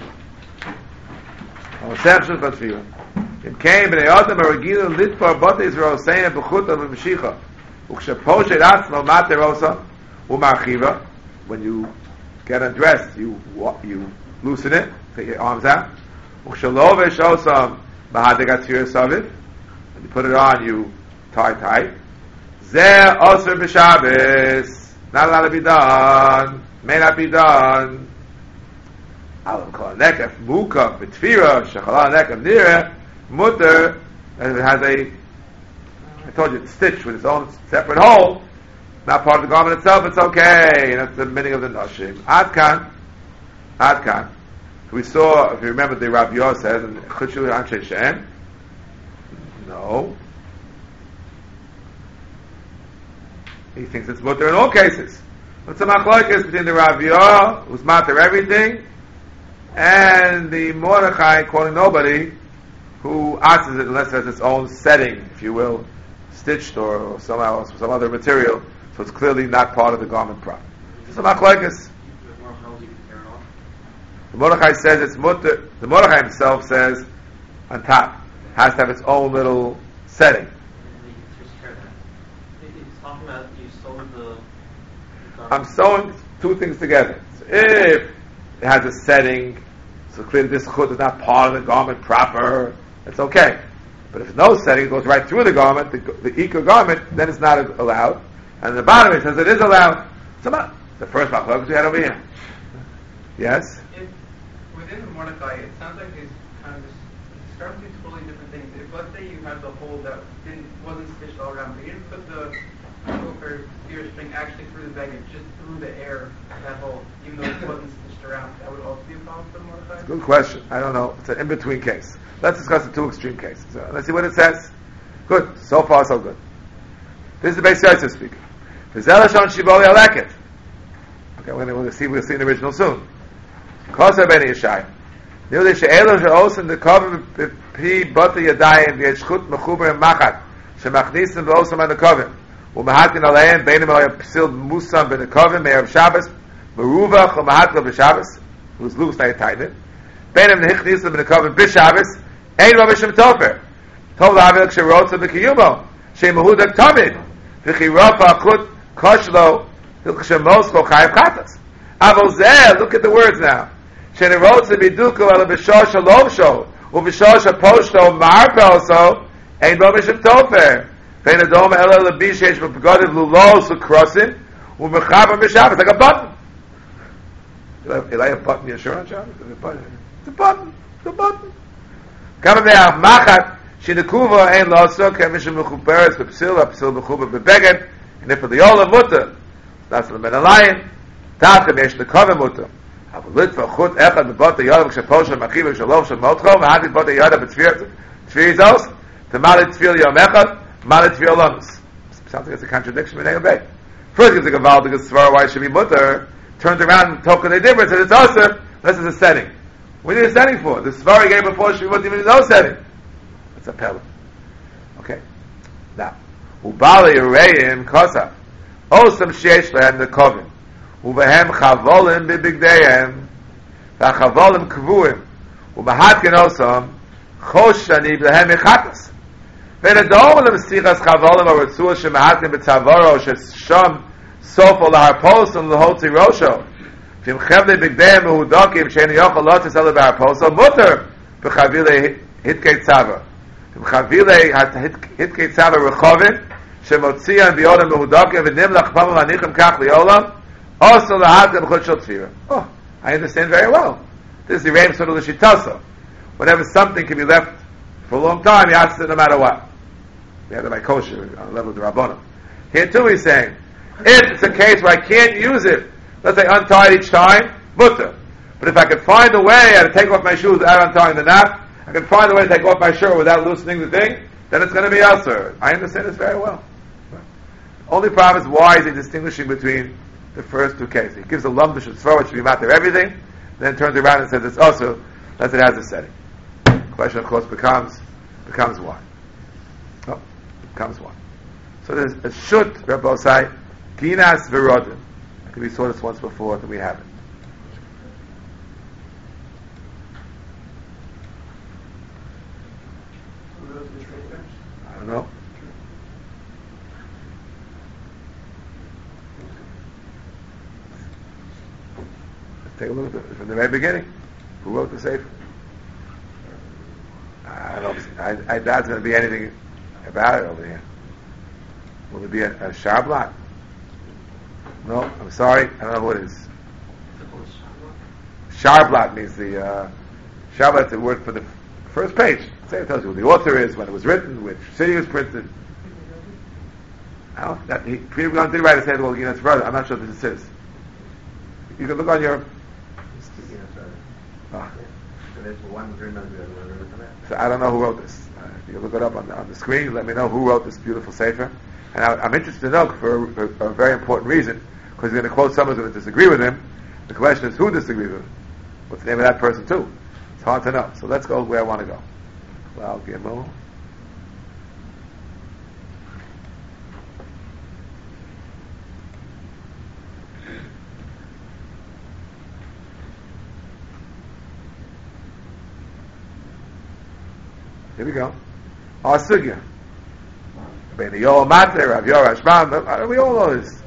Osam shemahatin. It came in the autumn of Regina Litvar Bata Israel saying B'chuta V'Meshicha U'ksheposhet Atzmo Mater Osa U'Marchiva. When you get undressed, you you loosen it, take your arms out. U'kshelovesh Osa B'hadeg Atzir Savit. When you put it on, you tie tight. Zeh Osir B'Shabbos. Not allowed to be done. May not be done. Alam Kol Nekef Mukaf B'Tfira Shechala Nekef Nireh Mutter, and it has a, I told you, it's stitched with its own separate hole, not part of the garment itself, it's okay, and that's the meaning of the Nashim. Adkan, Adkan. We saw, if you remember, the Rav Yor says, in Chutshul Anshe Shem, no. He thinks it's mutter in all cases. What's the machlokes between the Rav Yor, who's matter everything, and the Mordechai, quoting nobody, who asks it unless it has its own setting, if you will, stitched or, or somehow else, some other material, so it's clearly not part of the garment prop. It's a machlokes. The Mordechai says it's mutter. The Mordechai himself says on top has to have its own little setting. It's talking about you sewed the. I'm sewing two things together. So if it has a setting, so clearly this chut is not part of the garment proper, it's okay. But if no setting, it goes right through the garment, the, the equal garment, then it's not allowed. And the bottom it says it is allowed. So the first machlokes we had over here. Yes? If within the Mordechai, it sounds like he's kind of describing two totally different things. If let's say you had the hole that didn't wasn't stitched all around, but you didn't put the gopher spear string actually through the baggage, just through the air, that hole, even though it wasn't stitched around, that would also be a problem for the Mordechai? Good question. I don't know. It's an in-between case. Let's discuss the two extreme cases. So let's see what it says. Good. So far, so good. This is the Beis Yosef speaking. V'zelashon shivoli aleket. Okay, we're going to see. We'll see in the original soon. Koser ben Yeshai. Nilde she'elo she'osen the cover b'pi bata yadayim v'yeshchut mechuber machat shemachnisim v'osam an the cover u'mahatin aleim beinim al psil musam ben the cover me'erav Shabbos meruvach u'mahatla b'Shabbos who's loose now you tighten it beinim nechnisim ben the cover b'Shabbos ein lo mishum tofer tov l'avil k'sherotza b'kiyumo she'mahudak tamid v'chirofa akut koshlo v'k'shemoscho chayiv chatas avol zeh look at the words now she'nerotza b'duku ala b'shosh halomsho u'b'shosh haposhto marpelso ein lo mishum tofer vein adom ela lebishesh v'pagodiv lulos u'krosin u'mechaber b'Shabbos like a button. You like a button Yeshua on Shabbos? It's a button. It's a button. It's a button. Kama me'av machat shenekuva ein loso k'mishum mechuberes b'psil ha'psil mechuber b'beged and if for the ola mutter that's the men alayim tachem yesh nekove mutter אבל ליטפה חוט אחד מבוטה יודה כשפושה מחיבה שלום של מותחו והדית בוטה יודה בתפיר זוס תמלא תפיר יום אחד מלא תפיר לומס. Sounds like it's a contradiction in a First it's a gavaldig svara why it should be mutter, turned around and token the difference and it's also this is a setting. What is a setting for? The svara gave before should be mutter even in no setting. It's a pella. Okay. Now ubali reim kosa osam sheish lehem nekovim ובהם חבולים בבגדיהם והחבולים קבועים ובהתקן עושם חוש שני להם מחטס ונדום למסיחס חבולים הרצוע שמהתקן בצווארו ששם סופו להרפוס ולהוציא ראשו ואם חבלי בגדיהם מהודוקים שאין יוכל לא תסלו בהרפוסו מותר בחבילי התקי צוואר אם חבילי התקי צוואר רחובים שמוציאם ביודם מהודוקים ונמלך פעם להניחם כך ליעולם Also the heart of Chut Shel Tefira. Oh, I understand very well. This is the Reim Sort of L'Shitasa. Whenever something can be left for a long time, you have to no matter what. We have it by kosher on the level of the Rabbanim. Here too he's saying, if it's a case where I can't use it, let's say untied each time, mutter. But if I could find a way to take off my shoes without untying the knot, I can find a way to take off my shirt without loosening the thing, then it's going to be usher. I understand this very well. Only problem is why is he distinguishing between the first two cases? He gives a lump, should throw it, should be matter everything, then turns around and says it's also, unless it has a setting. The question, of course, becomes becomes why. Oh, becomes why. So there's a shut, Rabbosai, Ginas Verodim. I think we saw this once before, that we haven't. I don't know. Let's take a look at it from the very beginning. Who wrote the Sefer? I don't. I, I doubt there's going to be anything about it over here. Will it be a, a Sharblat? No, I'm sorry. I don't know who it is. Sharblat means the uh, Sharblat is the word for the first page. Say it tells you who the author is, when it was written, which city it was printed. I don't. That, he, Peter Gunn did write a say, well, you know, it's brother. I'm not sure if this is. You can look on your. Oh. So I don't know who wrote this. Uh, you can look it up on the, on the screen. Let me know who wrote this beautiful sefer. And I, I'm interested to know for a, a, a very important reason, because he's going to quote someone who's going to disagree with him. The question is, who disagrees with him? What's the name of that person too? It's hard to know. So let's go where I want to go. Well, Gimel. Here we go. Our sugya. Ben Yoel Mater, Rav Yor Hashman, we all know this.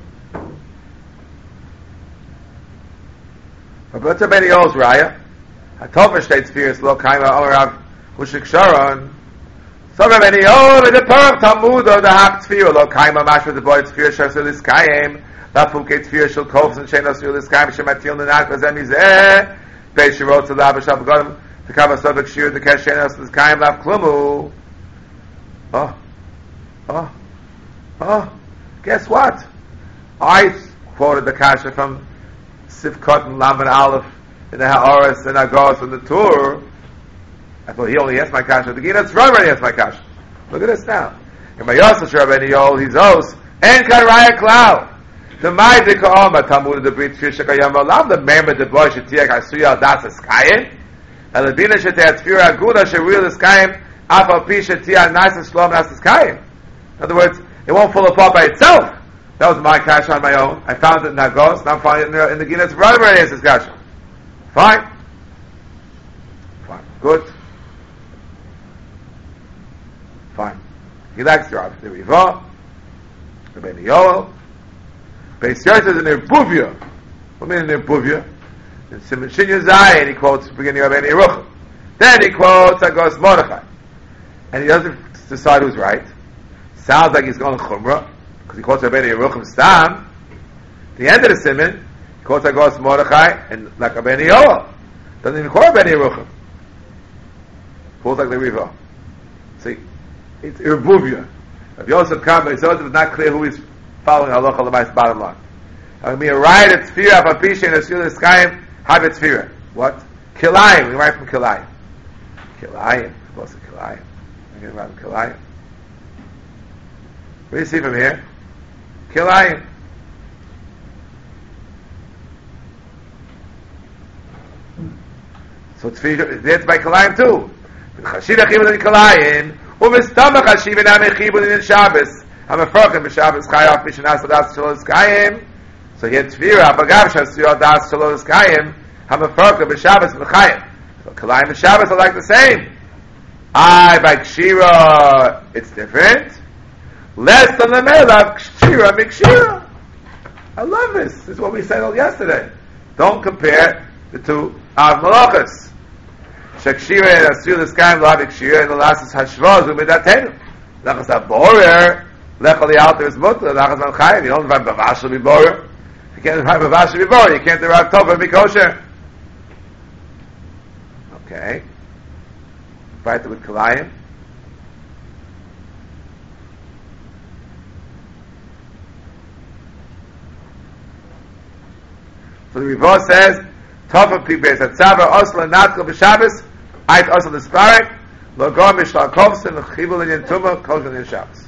But what's a Ben Yoel's raya? Hatova states fierce lo kaima or Rav Hushik Sharon. So Ben Yoel is a perf Talmud or the hak tfir lo kaima mashma the boy tfir shasul iskayim. La fuke tfir shel kofs and shenos shel iskayim shematil nenat v'zem izeh. Beish shirot zelav v'shav godem. The Kava Sovik Shir, the Keshenas, the Kaim Lav Klumu. Oh, oh, oh. Guess what? I quoted the Kasha from Sivkot and Lam and Aleph in the Ha'aras and Agos and the Tur. I thought he only asked my Kasha. The Ginat's Rambam asked my Kasha. Look at this now. In my Yosef Rabbeinu Yol, he's Os, and Karaya Klau. The Ma'idika Oma, Talmud of the Brit Fishakayam Olam, the Member the Boy Shetiak Asuya Das Eskayim. Elabina sheteat tfira aguda sheril iskayim afal pi shetia nice and shlom nas iskayim. In other words, it won't fall apart by itself. That was my cash on my own. I found it in Nagos. Now I'm finding it in the, the Guinness brother is this cash. Fine, fine, good, fine. He likes to have the Riva, the Ben Yoel. Beis Yosef is in Nerbuvia. What do you mean in Nerbuvia? In Simon Shinya Zayin, he quotes the beginning of Bnei Yerucham. Then he quotes Agos Mordechai. And he doesn't decide who's right. Sounds like he's going Chumrah, because he quotes Bnei Yerucham Stam. The end of the Simon, he quotes Agos Mordechai, and like Bnei Yoel. Doesn't even quote Bnei Yerucham. Quotes like the Riva. See, it's Irbuvia. If Yosef Kam, it's not clear who he's following Halacha L'mais bottom line. I mean, right at Tfira, Papisha, and Asyul Iskayim, have it Tfira. What? Kilayim. We write from Kilayim. Kilayim. Of course, Kilayim. I'm going to write from Kilayim. What do you see from here? Kilayim. So Tfira, that's by Kilayim too. Chashid Achibud in Kilayim, Uvestamach Hashib in Amechibud in Shabbos. I'm a Frokim b'Shabbos Chayaf Mishanas Adas Shalom Iskayim. So here Tfira, Bagav Shasiyot Das Shalom Iskayim. I'm a Frokim b'Shabbos B'Chayim. So Kilayim and Shabbos are like the same. I by Kshira, it's different. Less than the Melav Kshira Mikshira. I love this. This is what we said all yesterday. Don't compare the two Av Malachas. Shakshira and Asyul Iskayim Lav Kshira and the last is Hashvaz Umidatenu. Lachas HaBorer. Lechol the altar is mutter. Lachas man chayim. You don't invite bavashal be borer. If you can't derive a Vasha before, you can't derive Tova and be kosher. Okay. Right with Kalayim. So the Rivah says, Tova Pibes at Tzava Osla Natko B'Shabbos, Ait Osla L'Sparek, Logor Mishlal Kovsen, Chibul and Yentuma, Kosher and Shabbos.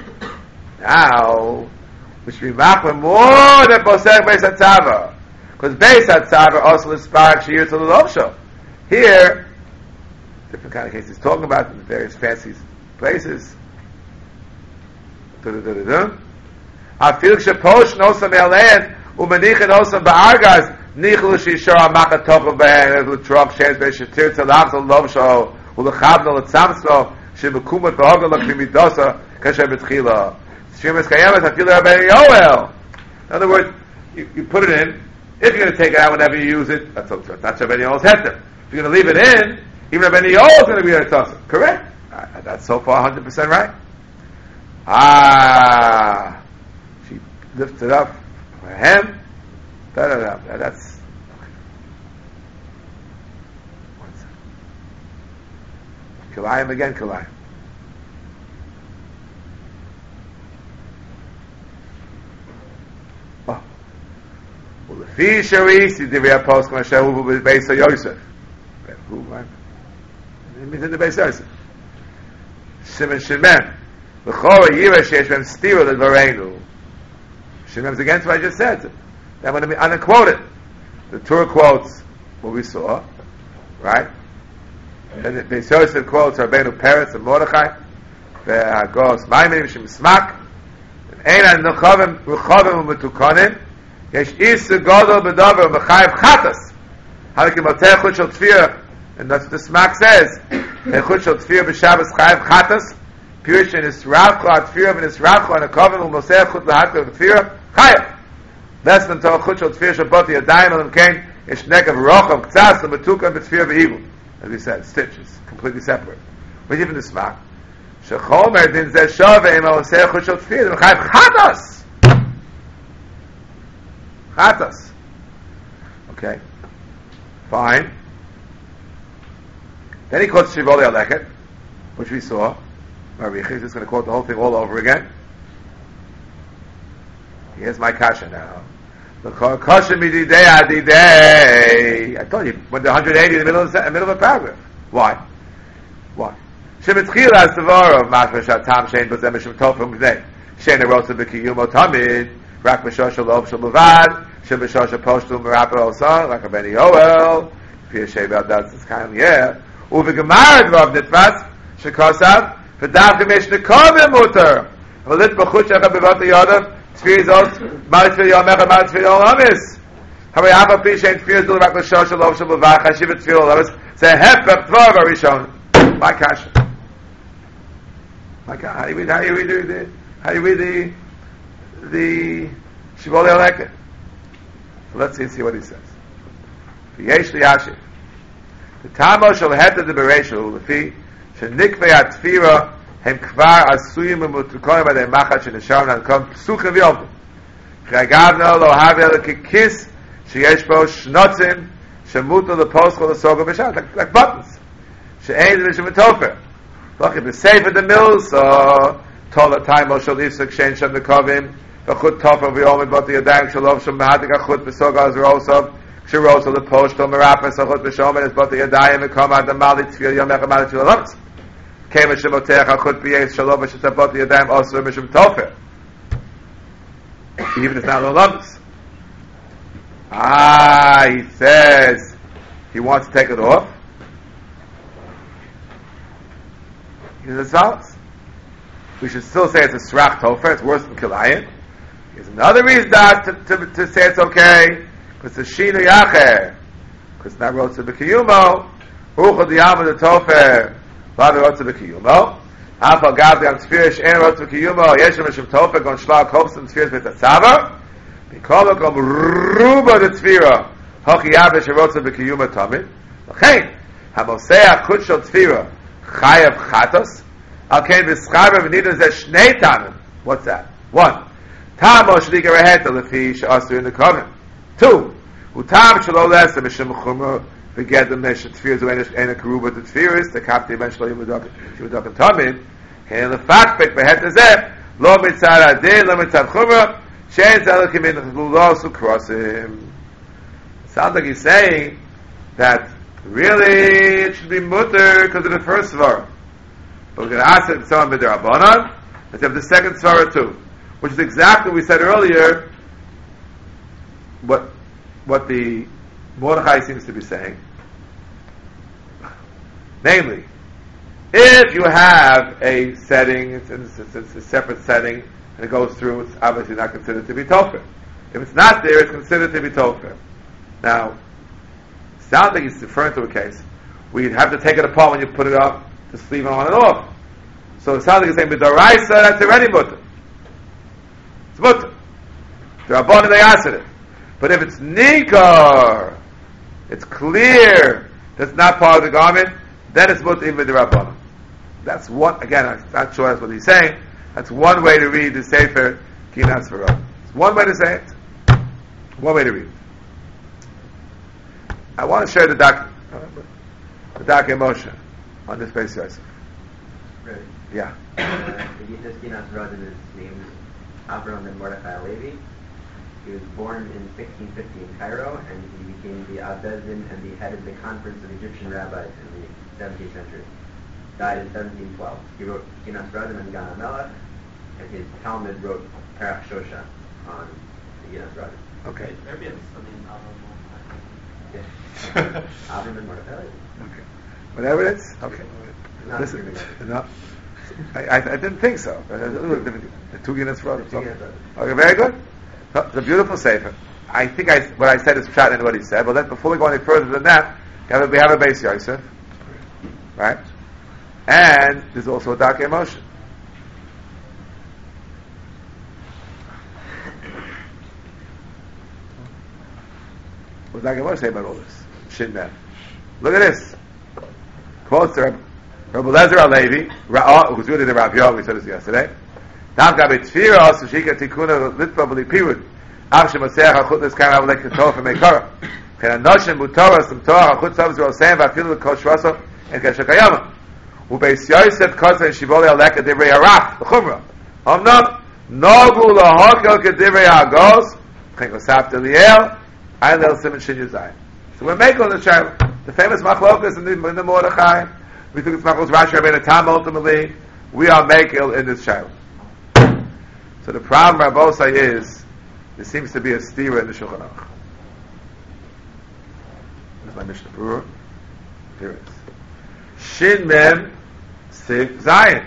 Now, we should be machmer more than Posech Beis HaTzava. Because Beis HaTzava also is Spark Shir to the Lovsho. Here, different kind of cases, talking about in various fancy places. Da-da-da-da-da. Afil Sheposh Nosam E'alein U'manichin Nosam Ba'argaz Nichlu Shishor HaMachat Tochav Be'en L'Trok Shez Beis Shetir Tzalach Tzal Lovsho U'lechavno L'Tzamso Shemekumot V'hogan L'Klimidosa Kasher B'tchila. In other words, you, you put it in. If you're going to take it out whenever you use it, that's okay. That's Rabbi Yoel's heter. If you're going to leave it in, even Rabbi Yoel is going to be a tosser. Correct? Uh, that's so far one hundred percent right. Ah, she lifts it up for him. Da, da, da, da, that's okay. One second. Kilayim again, Kilayim. The fisheries, the Divya Post Masha who will be based on Yosef. Who, right? It means in the base Yosef. Shimon Shimon. The Chora Yira Shesh Mem Stira the Varenu. Shimon's against what I just said. That going to be unquoted. The Torah quotes what we saw, right? And the base Yosef quotes Rabbeinu Peretz and Mordechai. The Hagos Maimenim Shem Smak. Einan Nechavim Rechavim Umetukonim. Yesh Isa Godol B'Dover V'Chayev Chatas. Halakim Oteh Chut Shel Tfir, and that's what the Smak says. Chut Shel Tfir B'Shabbos Chayev Chatas. Pirish in Israelcho Atfir and Israelcho and a Kovim U'Moseh Chut L'Hakler V'Tfir Chayev. Less than Torah Chut Shel Tfir Shabbat Yadayim Elam Kain Yesh Nekav Rochav K'tzas L'Metukah B'Tfir V'Ivul. As we said, stitches, completely separate. But even the Smak, Shechomer Din Zeh Shaveh Im Oseh Chut Shel Tfir V'Chayev Chatas. Chatas. Okay. Fine. Then he quotes Shivoli Aleket, which we saw. Marichi is just going to quote the whole thing all over again. Here's my kasha now. The kasha mididei adidei. I told you, when the one hundred eighty in the middle of the middle of a paragraph. Why? Why? Shemitchil as tavara of mashma shatam shein b'zeh mishum tofim b'zeh shein erotza b'kiyumo tamid. Rak Meshosha Lov Shalavad, Shim Meshosha Poshtu Merapa Osan, like a Beni Yoel, Pia Sheva, that's this kind of, yeah. Uve Gemara Dvav Nitfas, Shekosav, V'dav Gemesh Nekovim Mutter, V'lit B'chut Shecha B'vot Yodav, Tzvir Zos, Mali Tzvir Yomecha, Mali Tzvir Yolamis. Havi Ava Pi Shein Tzvir Zul Rak Meshosha Lov Shalavad, Chashiv Tzvir Yolamis, Ze Hefech Dvav Arishon. My kasha. My kasha. How do you read, how do you read the, how do you read the, the Shivoli Aleket. So let's see, see what he says. V'yesh liyashiv. The Tamo shel heta de bereshu lefi shenikvei atfira hem kvar asuyim u'mutukonim adei machat shenisharon ankom psuchim v'yovim. Chagavno lo havi ele kekis sheyesh bo shnotzim shemuto leposchol lesogo b'shat like, like buttons. She'ein l'shem v'tofer. Look at the sefer the mills so tola Tamo shel ifsek shein shem nekovim V'chut tofa v'yomid b'ot yadayim shalom shom mehadik achut b'soga az rosov k'shiroso l'poshto merapes achut b'shomid es b'ot yadayim v'kom adam mali tzvir yom echad mali tzvir alamis kema shemotech achut b'yez shalom v'shet b'ot yadayim osur mishum tofer even if it's not alamis. Ah, he says he wants to take it off. He says as follows. We should still say it's a srach tofer, it's worse than kilayim. There's another reason that to, to, to say it's okay, because it's shinu yacher, because it's not rotza b'kiyumo, uchad yama the tofer, v'ad rotza b'kiyumo, afal gav the amtfirish en rotza b'kiyumo, yeshem hashem tofer, gon shlag hopes and tfiris b'tatzava, b'kol akom ruba the tfira, hochi yavesh rotza b'kiyumo tamid, l'chein, hamoseach chut shel tfira, chayav chatos, al kein v'schaber v'nidah zeh shnei tamim. What's that? One, Tamo shliga reheta lefi she'aser in the coven. Two, utam shelo lesa mishum chumra beged the mesh tefir zu ena karuba the tefir is the kapti eventually yudok yudok and tamid and the fact that beheta zeh lo mitzad adin lo mitzad chumra shein zalakim in lulos ukrosim. Sounds like he's saying that really it should be mutter because of the first svara. But we're going to ask it someone b'derabanan. Let's have the second svara too, which is exactly what we said earlier. What what the Mordechai seems to be saying, namely, if you have a setting, it's, it's, it's a separate setting, and it goes through, it's obviously not considered to be tofir. If it's not there, it's considered to be tofir. Now, it sounds like he's referring to a case where you'd have to take it apart when you put it up to sleeve it on and off. So it sounds like he's saying, b'doraisa, that's already mutter. It's mutter. The Rabbanan, they asked it. But if it's nikar, it's clear that's not part of the garment, then it's mutter even the Rabbanan. That's one, again, I'm not sure that's what he's saying. That's one way to read the Sefer Kinas Farad. It's one way to say it. One way to read it. I want to share the doc, uh, the doc Moshe on this base Yosef. Right. Yeah. Uh, the Yitzhak Kinas Farad is named Avram ben Mordechai Levi. He was born in sixteen fifty in Cairo, and he became the Abbezin and the head of the Conference of Egyptian Rabbis in the seventeenth century. Died in seventeen twelve. He wrote Kinas Radim and Gan HaMelech, and his Talmud wrote Parach Shosha on the Kinas Radim. Okay. Maybe it's something Avram. Yeah. Avram ben Mordechai Levi. Okay. Whatever it is? Okay. Not Listen, enough. I, I, I didn't think so. The two Guinness brothers. Two Okay. Guinness brothers. Okay, very good. So, it's a beautiful sefer. I think I, what I said is shot in what he said, but then before we go any further than that, we have a, we have a base Yosef. Right? And there's also a dark emotion. What does dark emotion say about all this? Shin Mem. Look at this. Quotes Rabbi Eliezer HaLevi, who's really the Rav Yoh, we said this yesterday. Dam gabe tfira, so shika tikuna litva b'li pirud. Av shemoseach ha'chut neskar av lek ketov v'meikara. Chen anoshim butora sim torah ha'chut tov z'ro seim v'afilu l'kol shvaso en keshakayama. Ubeis Yosef kotza shivoli aleka divrei haraf, l'chumra. Omnam, nogu lahokel kedivrei ha'agos, chen kosaf d'liel, ayin le'el simen shin yuzayim. So we're making the child. The famous machlokas in the, in the Mordechai. We think it's machlokas Rashi Rabbeinu Tam ultimately. We are makel in this child. So the problem, Rabbosai, is there seems to be a stira in the Shulchan Aruch. This is my Mishnah Berurah. Here it is. Shin Mem Siv Zayin.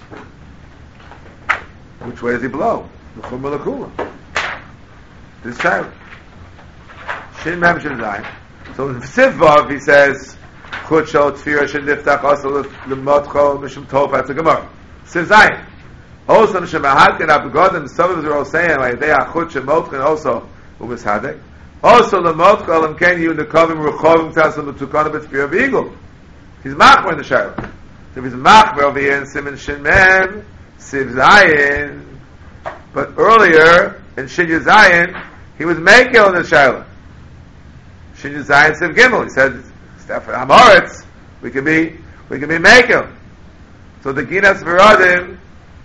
Which way does he blow? L'chum L'kula. This child. Shin Mem Shin Zayin. So in Siv Vav he says Chut Shol Tfira Shin Niftach Asa L'motcho Mishum Tov. That's a Gemara. Siv Zayin. Also, the Shemahatkin Abgodim, some of them are all saying like they are Chut Shemotkin also Umisadek. Also, the Motchalim can you in the Kovim Ruchovim Tassim Tukana B'Tfir V'Igul. He's Machmer in the Shiloh. So he's Machmer over here in Siman Shin Mem, Siv Zayin. But earlier in Shin Zayin, he was Mekel in the Shiloh. Shin Zayin Siv Gimel. He said, Stefan Amoritz, we can be, we can be Mekel. So the Ginas V'Radim.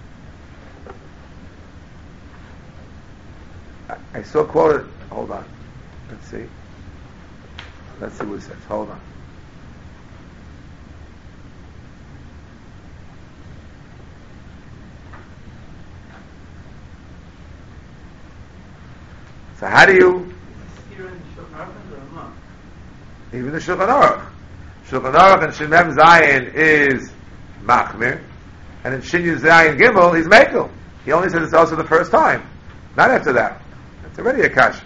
I saw quoted. Hold on. Let's see. Let's see what it says. Hold on. So how do you? Even the Shulchan Aruch. Shulchan Aruch and Shin Mem Zayin is Machmir, and in Shin Zayin Gimel he's Mekel. He only said it's also the first time, not after that. It's already a kasha.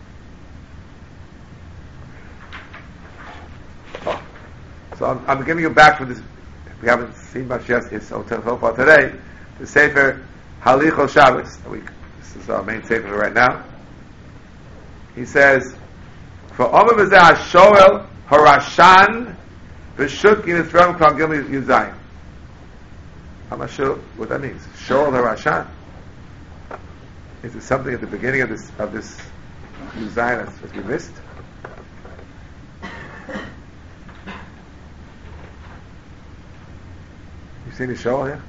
Oh. So I'm, I'm giving you back for this. We haven't seen much yet so far today. The Sefer Halichos Shabbos. This is our main Sefer right now. He says, "For Omer B'zeh HaShoel Harashan V'Shut Ginithrem Klam Gimel Yuzayim." I'm not sure what that means. Shoel Harashan. Is there something at the beginning of this of this design that we missed? You seen the show here?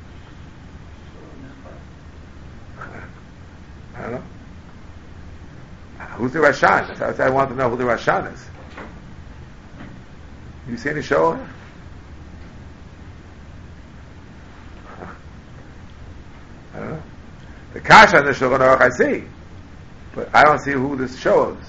I don't know. Who's the Rashan? That's what I want to know who the Rashan is. You see any show here? I don't know. The Kasha on the Shulchan Aruch I see, but I don't see who this show is.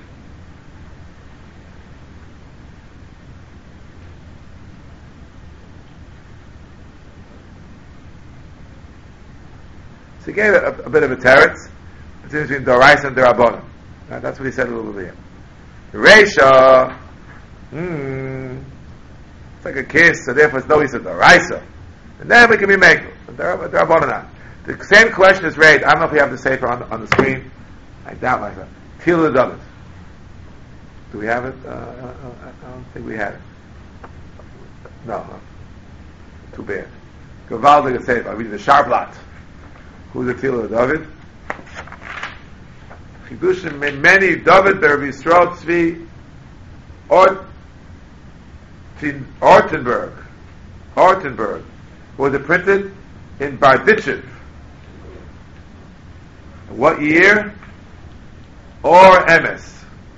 So he gave a, a, a bit of a teretz between Dorais and Derabonim. Uh, that's what he said a little bit here. The Reisha, hmm, it's like a kiss, so therefore it's no, he said Doraisa. And then we can be Mekel. Derabonim not. The same question is raised. I don't know if we have the Sefer on, on the screen. I doubt myself. Tila David. Do we have it? Uh, uh, I don't think we have it. No, no. Too bad. Gavaldig Sefer. I read the Sharblat. Who's the Tila David? Chidushim many David Ber Yisrael Tzvi Ort Ortenberg. Ortenberg. Was it printed in Barditchev? What year? Or Emes.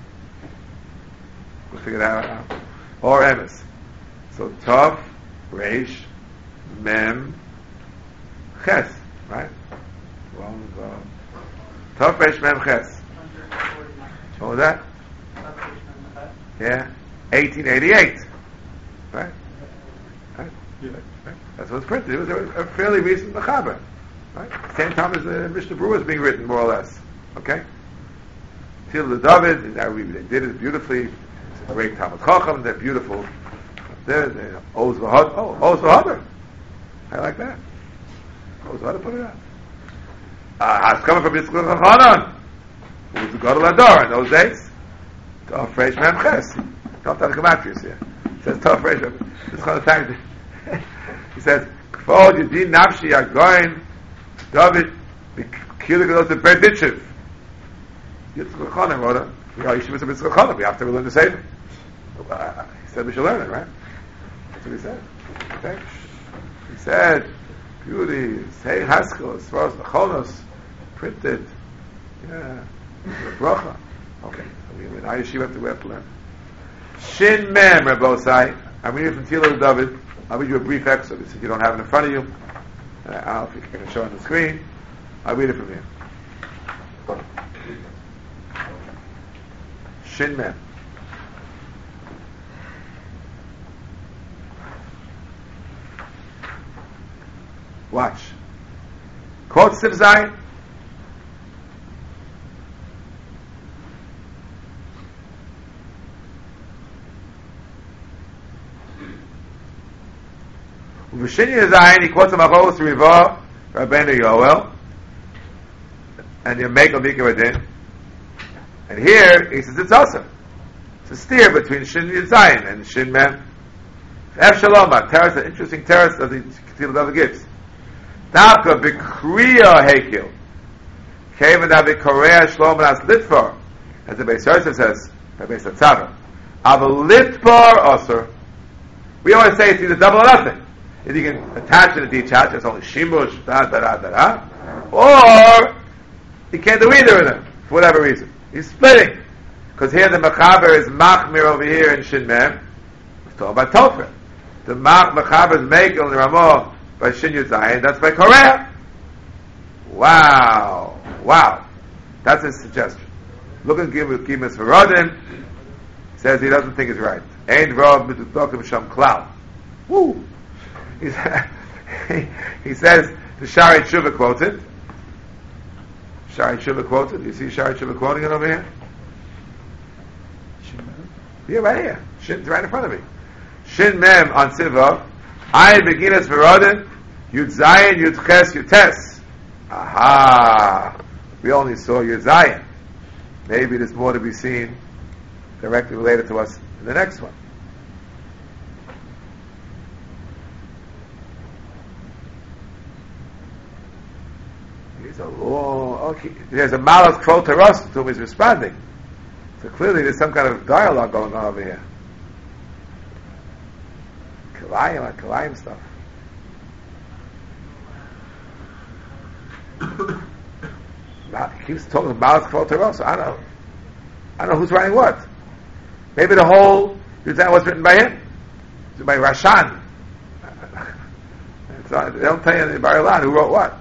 We'll figure that out. Or Emes. So Tov, Reish, Mem, Ches. Right? Wrong. Uh, Tov, Reish, Mem, Ches. What was that? Yeah. eighteen eighty-eight. Right? Right? Yeah. Right? That's what was printed. It was a, a fairly recent Mechaber. Right? Same time as the Mishnah Berurah is being written, more or less. Okay? Till the David, now we, they did it beautifully. It's a great Talmud Chacham. They're beautiful. There, there. Oz v'hod. Oh, Oz v'hoder. I like that. Oz v'hoder, put it out. Ah, uh, it's coming from Yitzchak Chanan. Who was the God of Lador in those days? Tov Reish Mem Ches. Don't have to come after you here. It says Tov Reish Mem. This is the fact. He says, Kvod Yedin Nafshi Yagoin David Kila Gedos of Berditchev. Yitzchak Chanan wrote it. You know, Yeshivas of Yitzchak Chanan. We have to learn the Sefer. Uh, he said we should learn it, right? That's what he said. Okay? He said, beauty, say Haskell, as far as the Chonos, printed, yeah, bracha. Okay, so we in Yeshiva have to, we have to learn. Shin Mem, Rabbosai. I'm reading from Tila David. I'll read you a brief excerpt if you don't have it in front of you. Uh, I don't know if you can show it on the screen. I'll read it from here. Shin Mem. Watch. Quote Siv Zayin. V'shini Zayin, he quotes a Machos Riva, Rabbeinu Yoel, and you make a Mikra. And here, he says it's awesome. It's a steer between Shin and Zayin and Shin Mem. F Shalom, a terrace, an interesting terrace that the Ketila David gives. Dafka b'kriya heikil. Kevin da b'korea shlom as litvar. As the Beis Yosef says, the Beis Hatzavah. Ava litvar osir. We always say it's either double or nothing. If you can attach it and detach, it's only shimush, da da da da da. Or, you can't do either of them, for whatever reason. He's splitting. Because here the Mechaber is machmir over here in Shin Mem. It's talking about Topher. The Mach Mechaber is Mekel and Ramah by Shin Yud Zayin, that's by Korea. Wow. Wow. That's his suggestion. Look at Gimus V'Rodim. Says he doesn't think it's right. Ein Rov B'Tudokim Sham Klal. Woo. He says, the Shari Tshuva quotes it. Shari Tshuva quotes it. You see Shari Tshuva quoting it over here? Yeah, right here. Shin, right in front of me. Shin Mem on Siva. I beginners V'Rodim. Yud Zayin, Yud Ches, Yud Tes. Aha! We only saw Yud Zayin. Maybe there's more to be seen directly related to us in the next one. He's a long, okay, there's a malas kvol teros to whom he's responding. So clearly there's some kind of dialogue going on over here. Kalayim, like Kalayim stuff. He keeps talking about malas kvol teros. I don't know. I don't know who's writing what. Maybe the whole Yudzayin was written by him. It's by Rashan. It's not, they don't tell you in Bar Ilan who wrote what.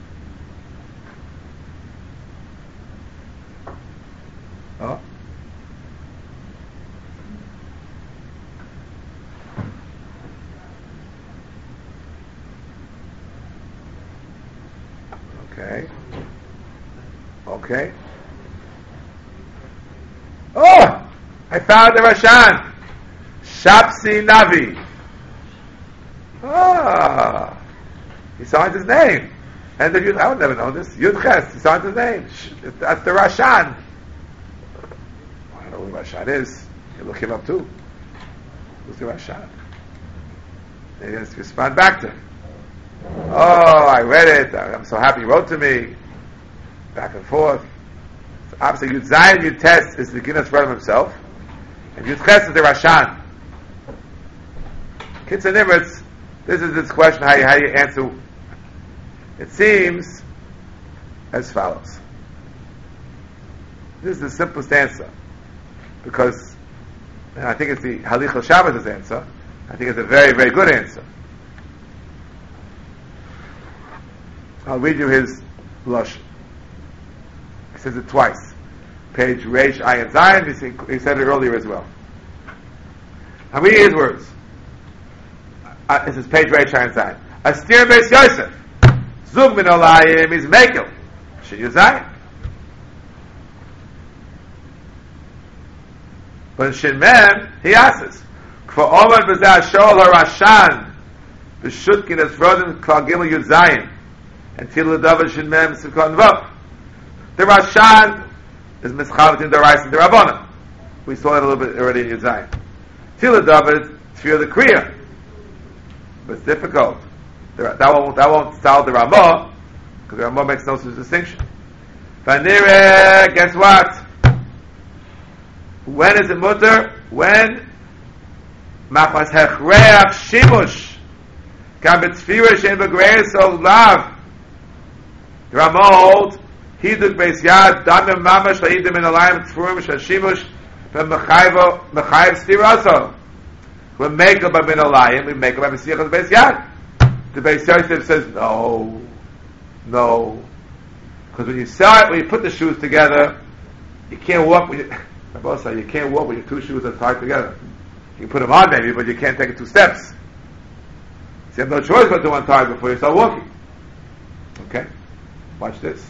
Oh. Okay. Okay. Oh! I found the Rashan. Shapsi Navi. Ah. He signed his name. And the Yud, I would never know this. Yud Ches, he signed his name. That's the Rashan. I don't know who Rashan is. You look him up too. Who's the Rashan? And he has to respond back to him. Oh, I read it. I'm so happy he wrote to me. Back and forth. So obviously, Yud Zayin, Yud Tes is the Guinness from himself. And Yud Ches is the Rashan. Kitzur Nimitz, this is this question, how you, how you answer. It seems as follows. This is the simplest answer. Because, and I think it's the Halichos Shabbos' answer. I think it's a very, very good answer. I'll read you his Lashon. He says it twice. Page Reish Ayin Zayin. He said it earlier as well. I'm reading his words. Uh, this is page Reish Ayin Zayin. Astir Beis Yosef. Zug min olayim is mekel. Shin Yuzayin. But in Shin Mem, he asks, Kva Omer B'zeh Shol HaRashan B'shutkin Es Rodin Kla Gimel Yuzayin and Til L'Davar Shin Mem Sikon Vav. The Rashan is mischavet in the rice and the Rabbanan. We saw it a little bit already in Yuzayin. Til L'Davar is Tfir the Kriya. But it's difficult. That won't, that won't solve the Ramah, because the Ramah makes no such distinction. Vanire, guess what? When is it mutter? When machmas hechreach shimush kam betzfira shein begreis ol lav. The Ramah holds hiduk beis yad damim mamash la'idim in alayim tzfurim shashimush v'mechayv tzfiraso. We make up a bin alayim, we make up a mesichas beis yad. The Beis Yosef says no, no, because when you sell it, when you put the shoes together, you can't walk with your, you can't walk with your two shoes that tied together. You can put them on maybe, but you can't take it two steps. So you have no choice but to untie before you start walking. Okay, watch this.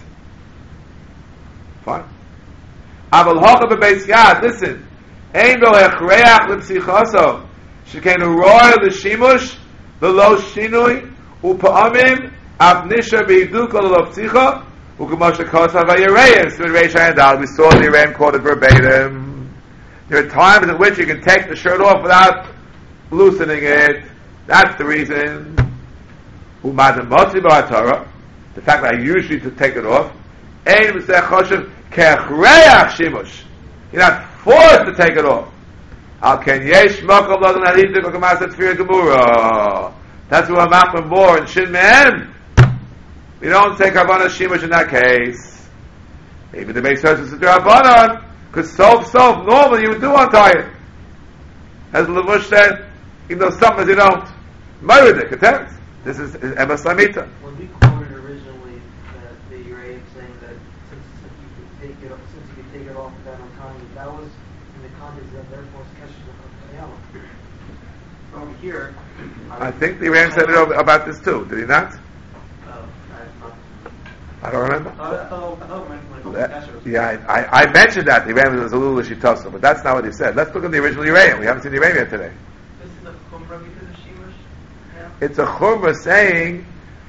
Fine. Aval hocha bebeis yad. Listen, ein lo echreach l'psichaso shekenu roy l'shimush v'lo shinui u'pa'amim av nisha b'yidu kol l'psicha u'k'mo shekosav v'yireyim. So in Reish Ayin Dal, we saw the Yereim quoted verbatim. There are times in which you can take the shirt off without loosening it. That's the reason. U'madam motzi b'atorah, the fact that I usually to take it off. Ein b'seh choshev ke'echreach shimush. You're not forced to take it off. Al ken yesh mokom lo d'naridik u'k'masat tfir gemura. That's what I'm after more in Shin Me'em. We don't take Rabbanan shimush in that case. Maybe the Beis Yosef is the Rabbanan, because sof sof normally you would do untie it. As Levush said, even though sometimes you don't. Meridik, it tells. This is Emes Lamita. When we quoted originally that the Yereim saying that since, since you could take it, since you could take it off without untying it, that was in the context that therefore it's kesher of Kayama. Over here, I think the Yereim said it about this too. Did he not? Oh, that's not. I don't remember. I thought, I thought, I thought when, when it That- was kesher, it was yeah, I, I, I mentioned that the Yereim was a little shitosa, but that's not what he said. Let's look at the original Yereim. We haven't seen the Yereim yet today. This is the Chumrah because of Shimush? Yeah. It's a chumrah saying.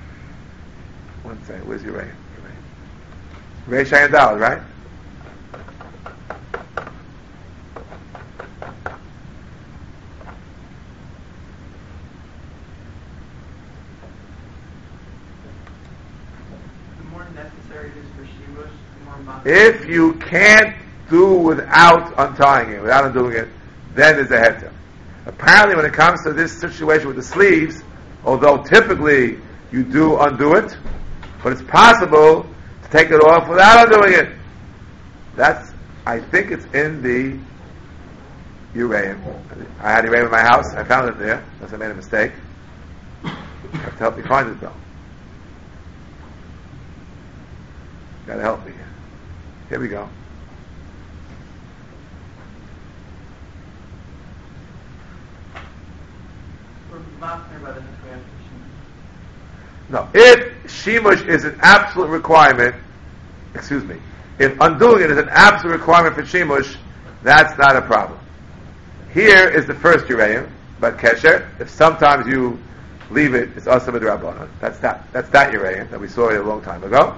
One second, where's Yereim? Reish Ayin Dal, right? The more necessary If you can't do without untying it, without undoing it, then there's a heter. Apparently, when it comes to this situation with the sleeves, although typically you do undo it, but it's possible to take it off without undoing it. That's, I think it's in the Uraim. I had Uraim in my house. I found it there. Unless I made a mistake. You have to help me find it though. You gotta help me. Here we go. No, if shimush is an absolute requirement, excuse me, if undoing it is an absolute requirement for shimush, that's not a problem. Here is the first Uraim, but kesher, if sometimes you leave it, it's also midrabanan. That's that. That's that Uraim that we saw a long time ago.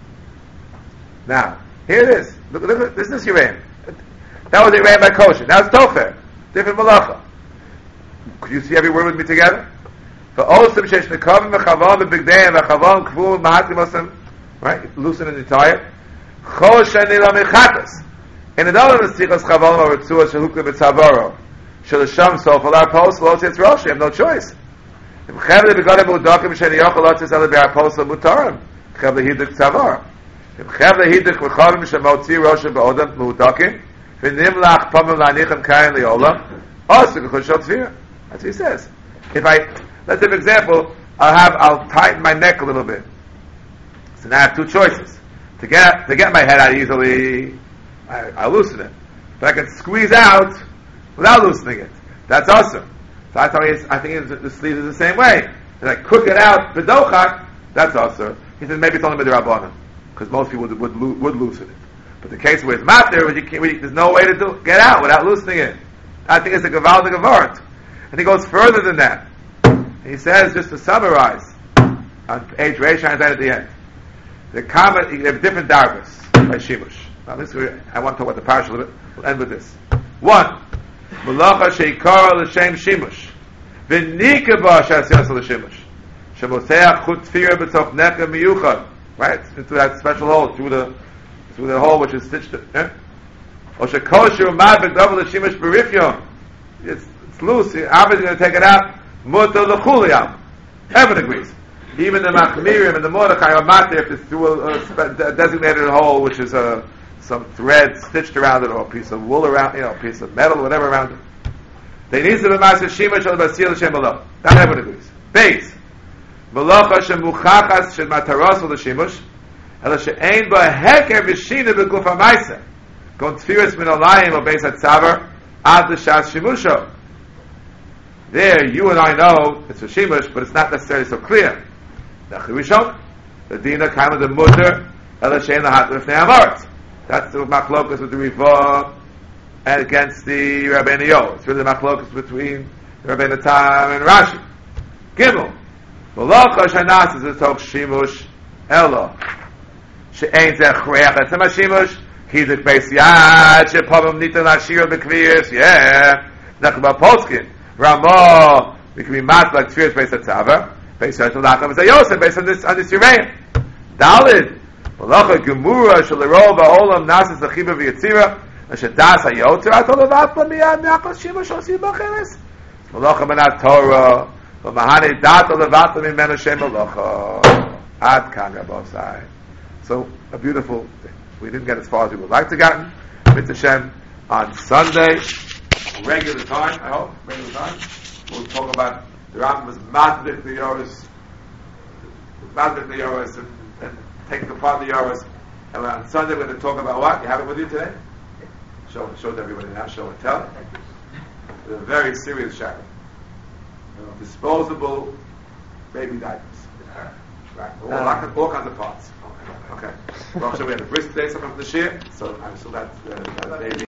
Now, here it is. Look, look at this is Uraim. That was Uraim by kosher. Now it's tofer, different malacha. Could you see every word with me together? For osam shesh nekavim v'chavam v'bigdeim v'chavam k'vum ma'atim right? Loosen and tie it. Chol sheni lamichatas. In another nesichas chavam or tzua shehukle b'tzavaro shelasham sof al arpos lo tzitz rosh. You have no choice. If chavle begadim mudakim sheni yochel lo tzitz al b'arpos lo mutarim. Chavle hidik tzavar. If chavle hidik v'chavim shemotzi rosh b'odam mudakim v'nim lach pamim la'nichem kain li'olam also k'chol tzvira. That's what he says. If I, let's give an example, I'll have, I'll tighten my neck a little bit. So now I have two choices. To get, to get my head out easily, I, I loosen it. But I can squeeze out without loosening it. That's awesome. So I thought he's, I think it's, the sleeve is the same way. If I cook it out, b'dochak, that's awesome. He says maybe it's only midrabanan, because most people would, would, would loosen it. But the case where it's matter, where you can't, where you, there's no way to do, get out without loosening it. I think it's a gavaldig avart. And he goes further than that. He says, just to summarize, on page Reish at the end, the comment, you have different dargahs by shimush. Now, this I want to talk about the parasha a little bit. We'll end with this. One, malacha sheikara l'shem shimush, v'nika ba she'asiyasa l'shimush, shemoseach chut tfira b'toch neka miyuchad, right? Into that special hole, through the through the hole which is stitched. Eh? Or shekosher umad v'dav l'shimush b'rifyom. It's loose, obviously going to take it out. Mutter l'chuliyam. Everyone agrees. Even the Machmirim and the Mordechai are matir if it's through a, a designated hole, which is a, some thread stitched around it, or a piece of wool around, you know, a piece of metal, whatever around it. They need to be master shima shel basir l'shem below. That everyone agrees. Base. Melacha shem muchachas shem mataros l'shimush, ela she'ein ba heker v'shina b'guf ha'maisa. Gon tfiris min alayim or beis hatzavar ad l'shas shimusho. There, you and I know it's a shimush, but it's not necessarily so clear. The dina kind of the mutter, ela shein lahat lefnei amaretz. That's the machlokas with the Rivah and against the Rabbeinu Yo. It's really the machlokas between Rabbeinu Tam and Rashi. Gimel. V'locha shanas is a talk shimush elo. She'ein zeh chreach etzem ha-shimush hidik beis yad she'pavim nitan lashir b'kviris. Yeah. Nachba Polskin. Ramah, we can be masked like Tfiris based on Tzava, based on Lacham, and Yosef based on this, on this Yiraim. Dalid, Malacha Gemura, Shalarov, Olam, Nasas, Achiba, V'yatzira, Ashadas, Hayotir, Atolavat, Lamiyad, Naqas, Shima, Shosi, Bacheres. Malacha Manat Torah, V'mahani, Dat, Olavat, Lamimena, Shem, Malacha. Ad Kan, Rabosai. So, a beautiful thing. We didn't get as far as we would like to gotten. Mitzvah Shem, on Sunday, regular time, I hope, regular time. We'll talk about the Rambam's Madvik the Yoris, Madvik the Yoris, and, and taking apart the Yoris. And on Sunday we're going to talk about what? You have it with you today? Show, show it to everybody now, show and tell. It's a very serious shadow. You know, disposable baby diapers. Right. All, all, all kinds of parts. Okay. Okay. Well, so we had a bris today, something from the shir, so I'm still that, uh, that baby.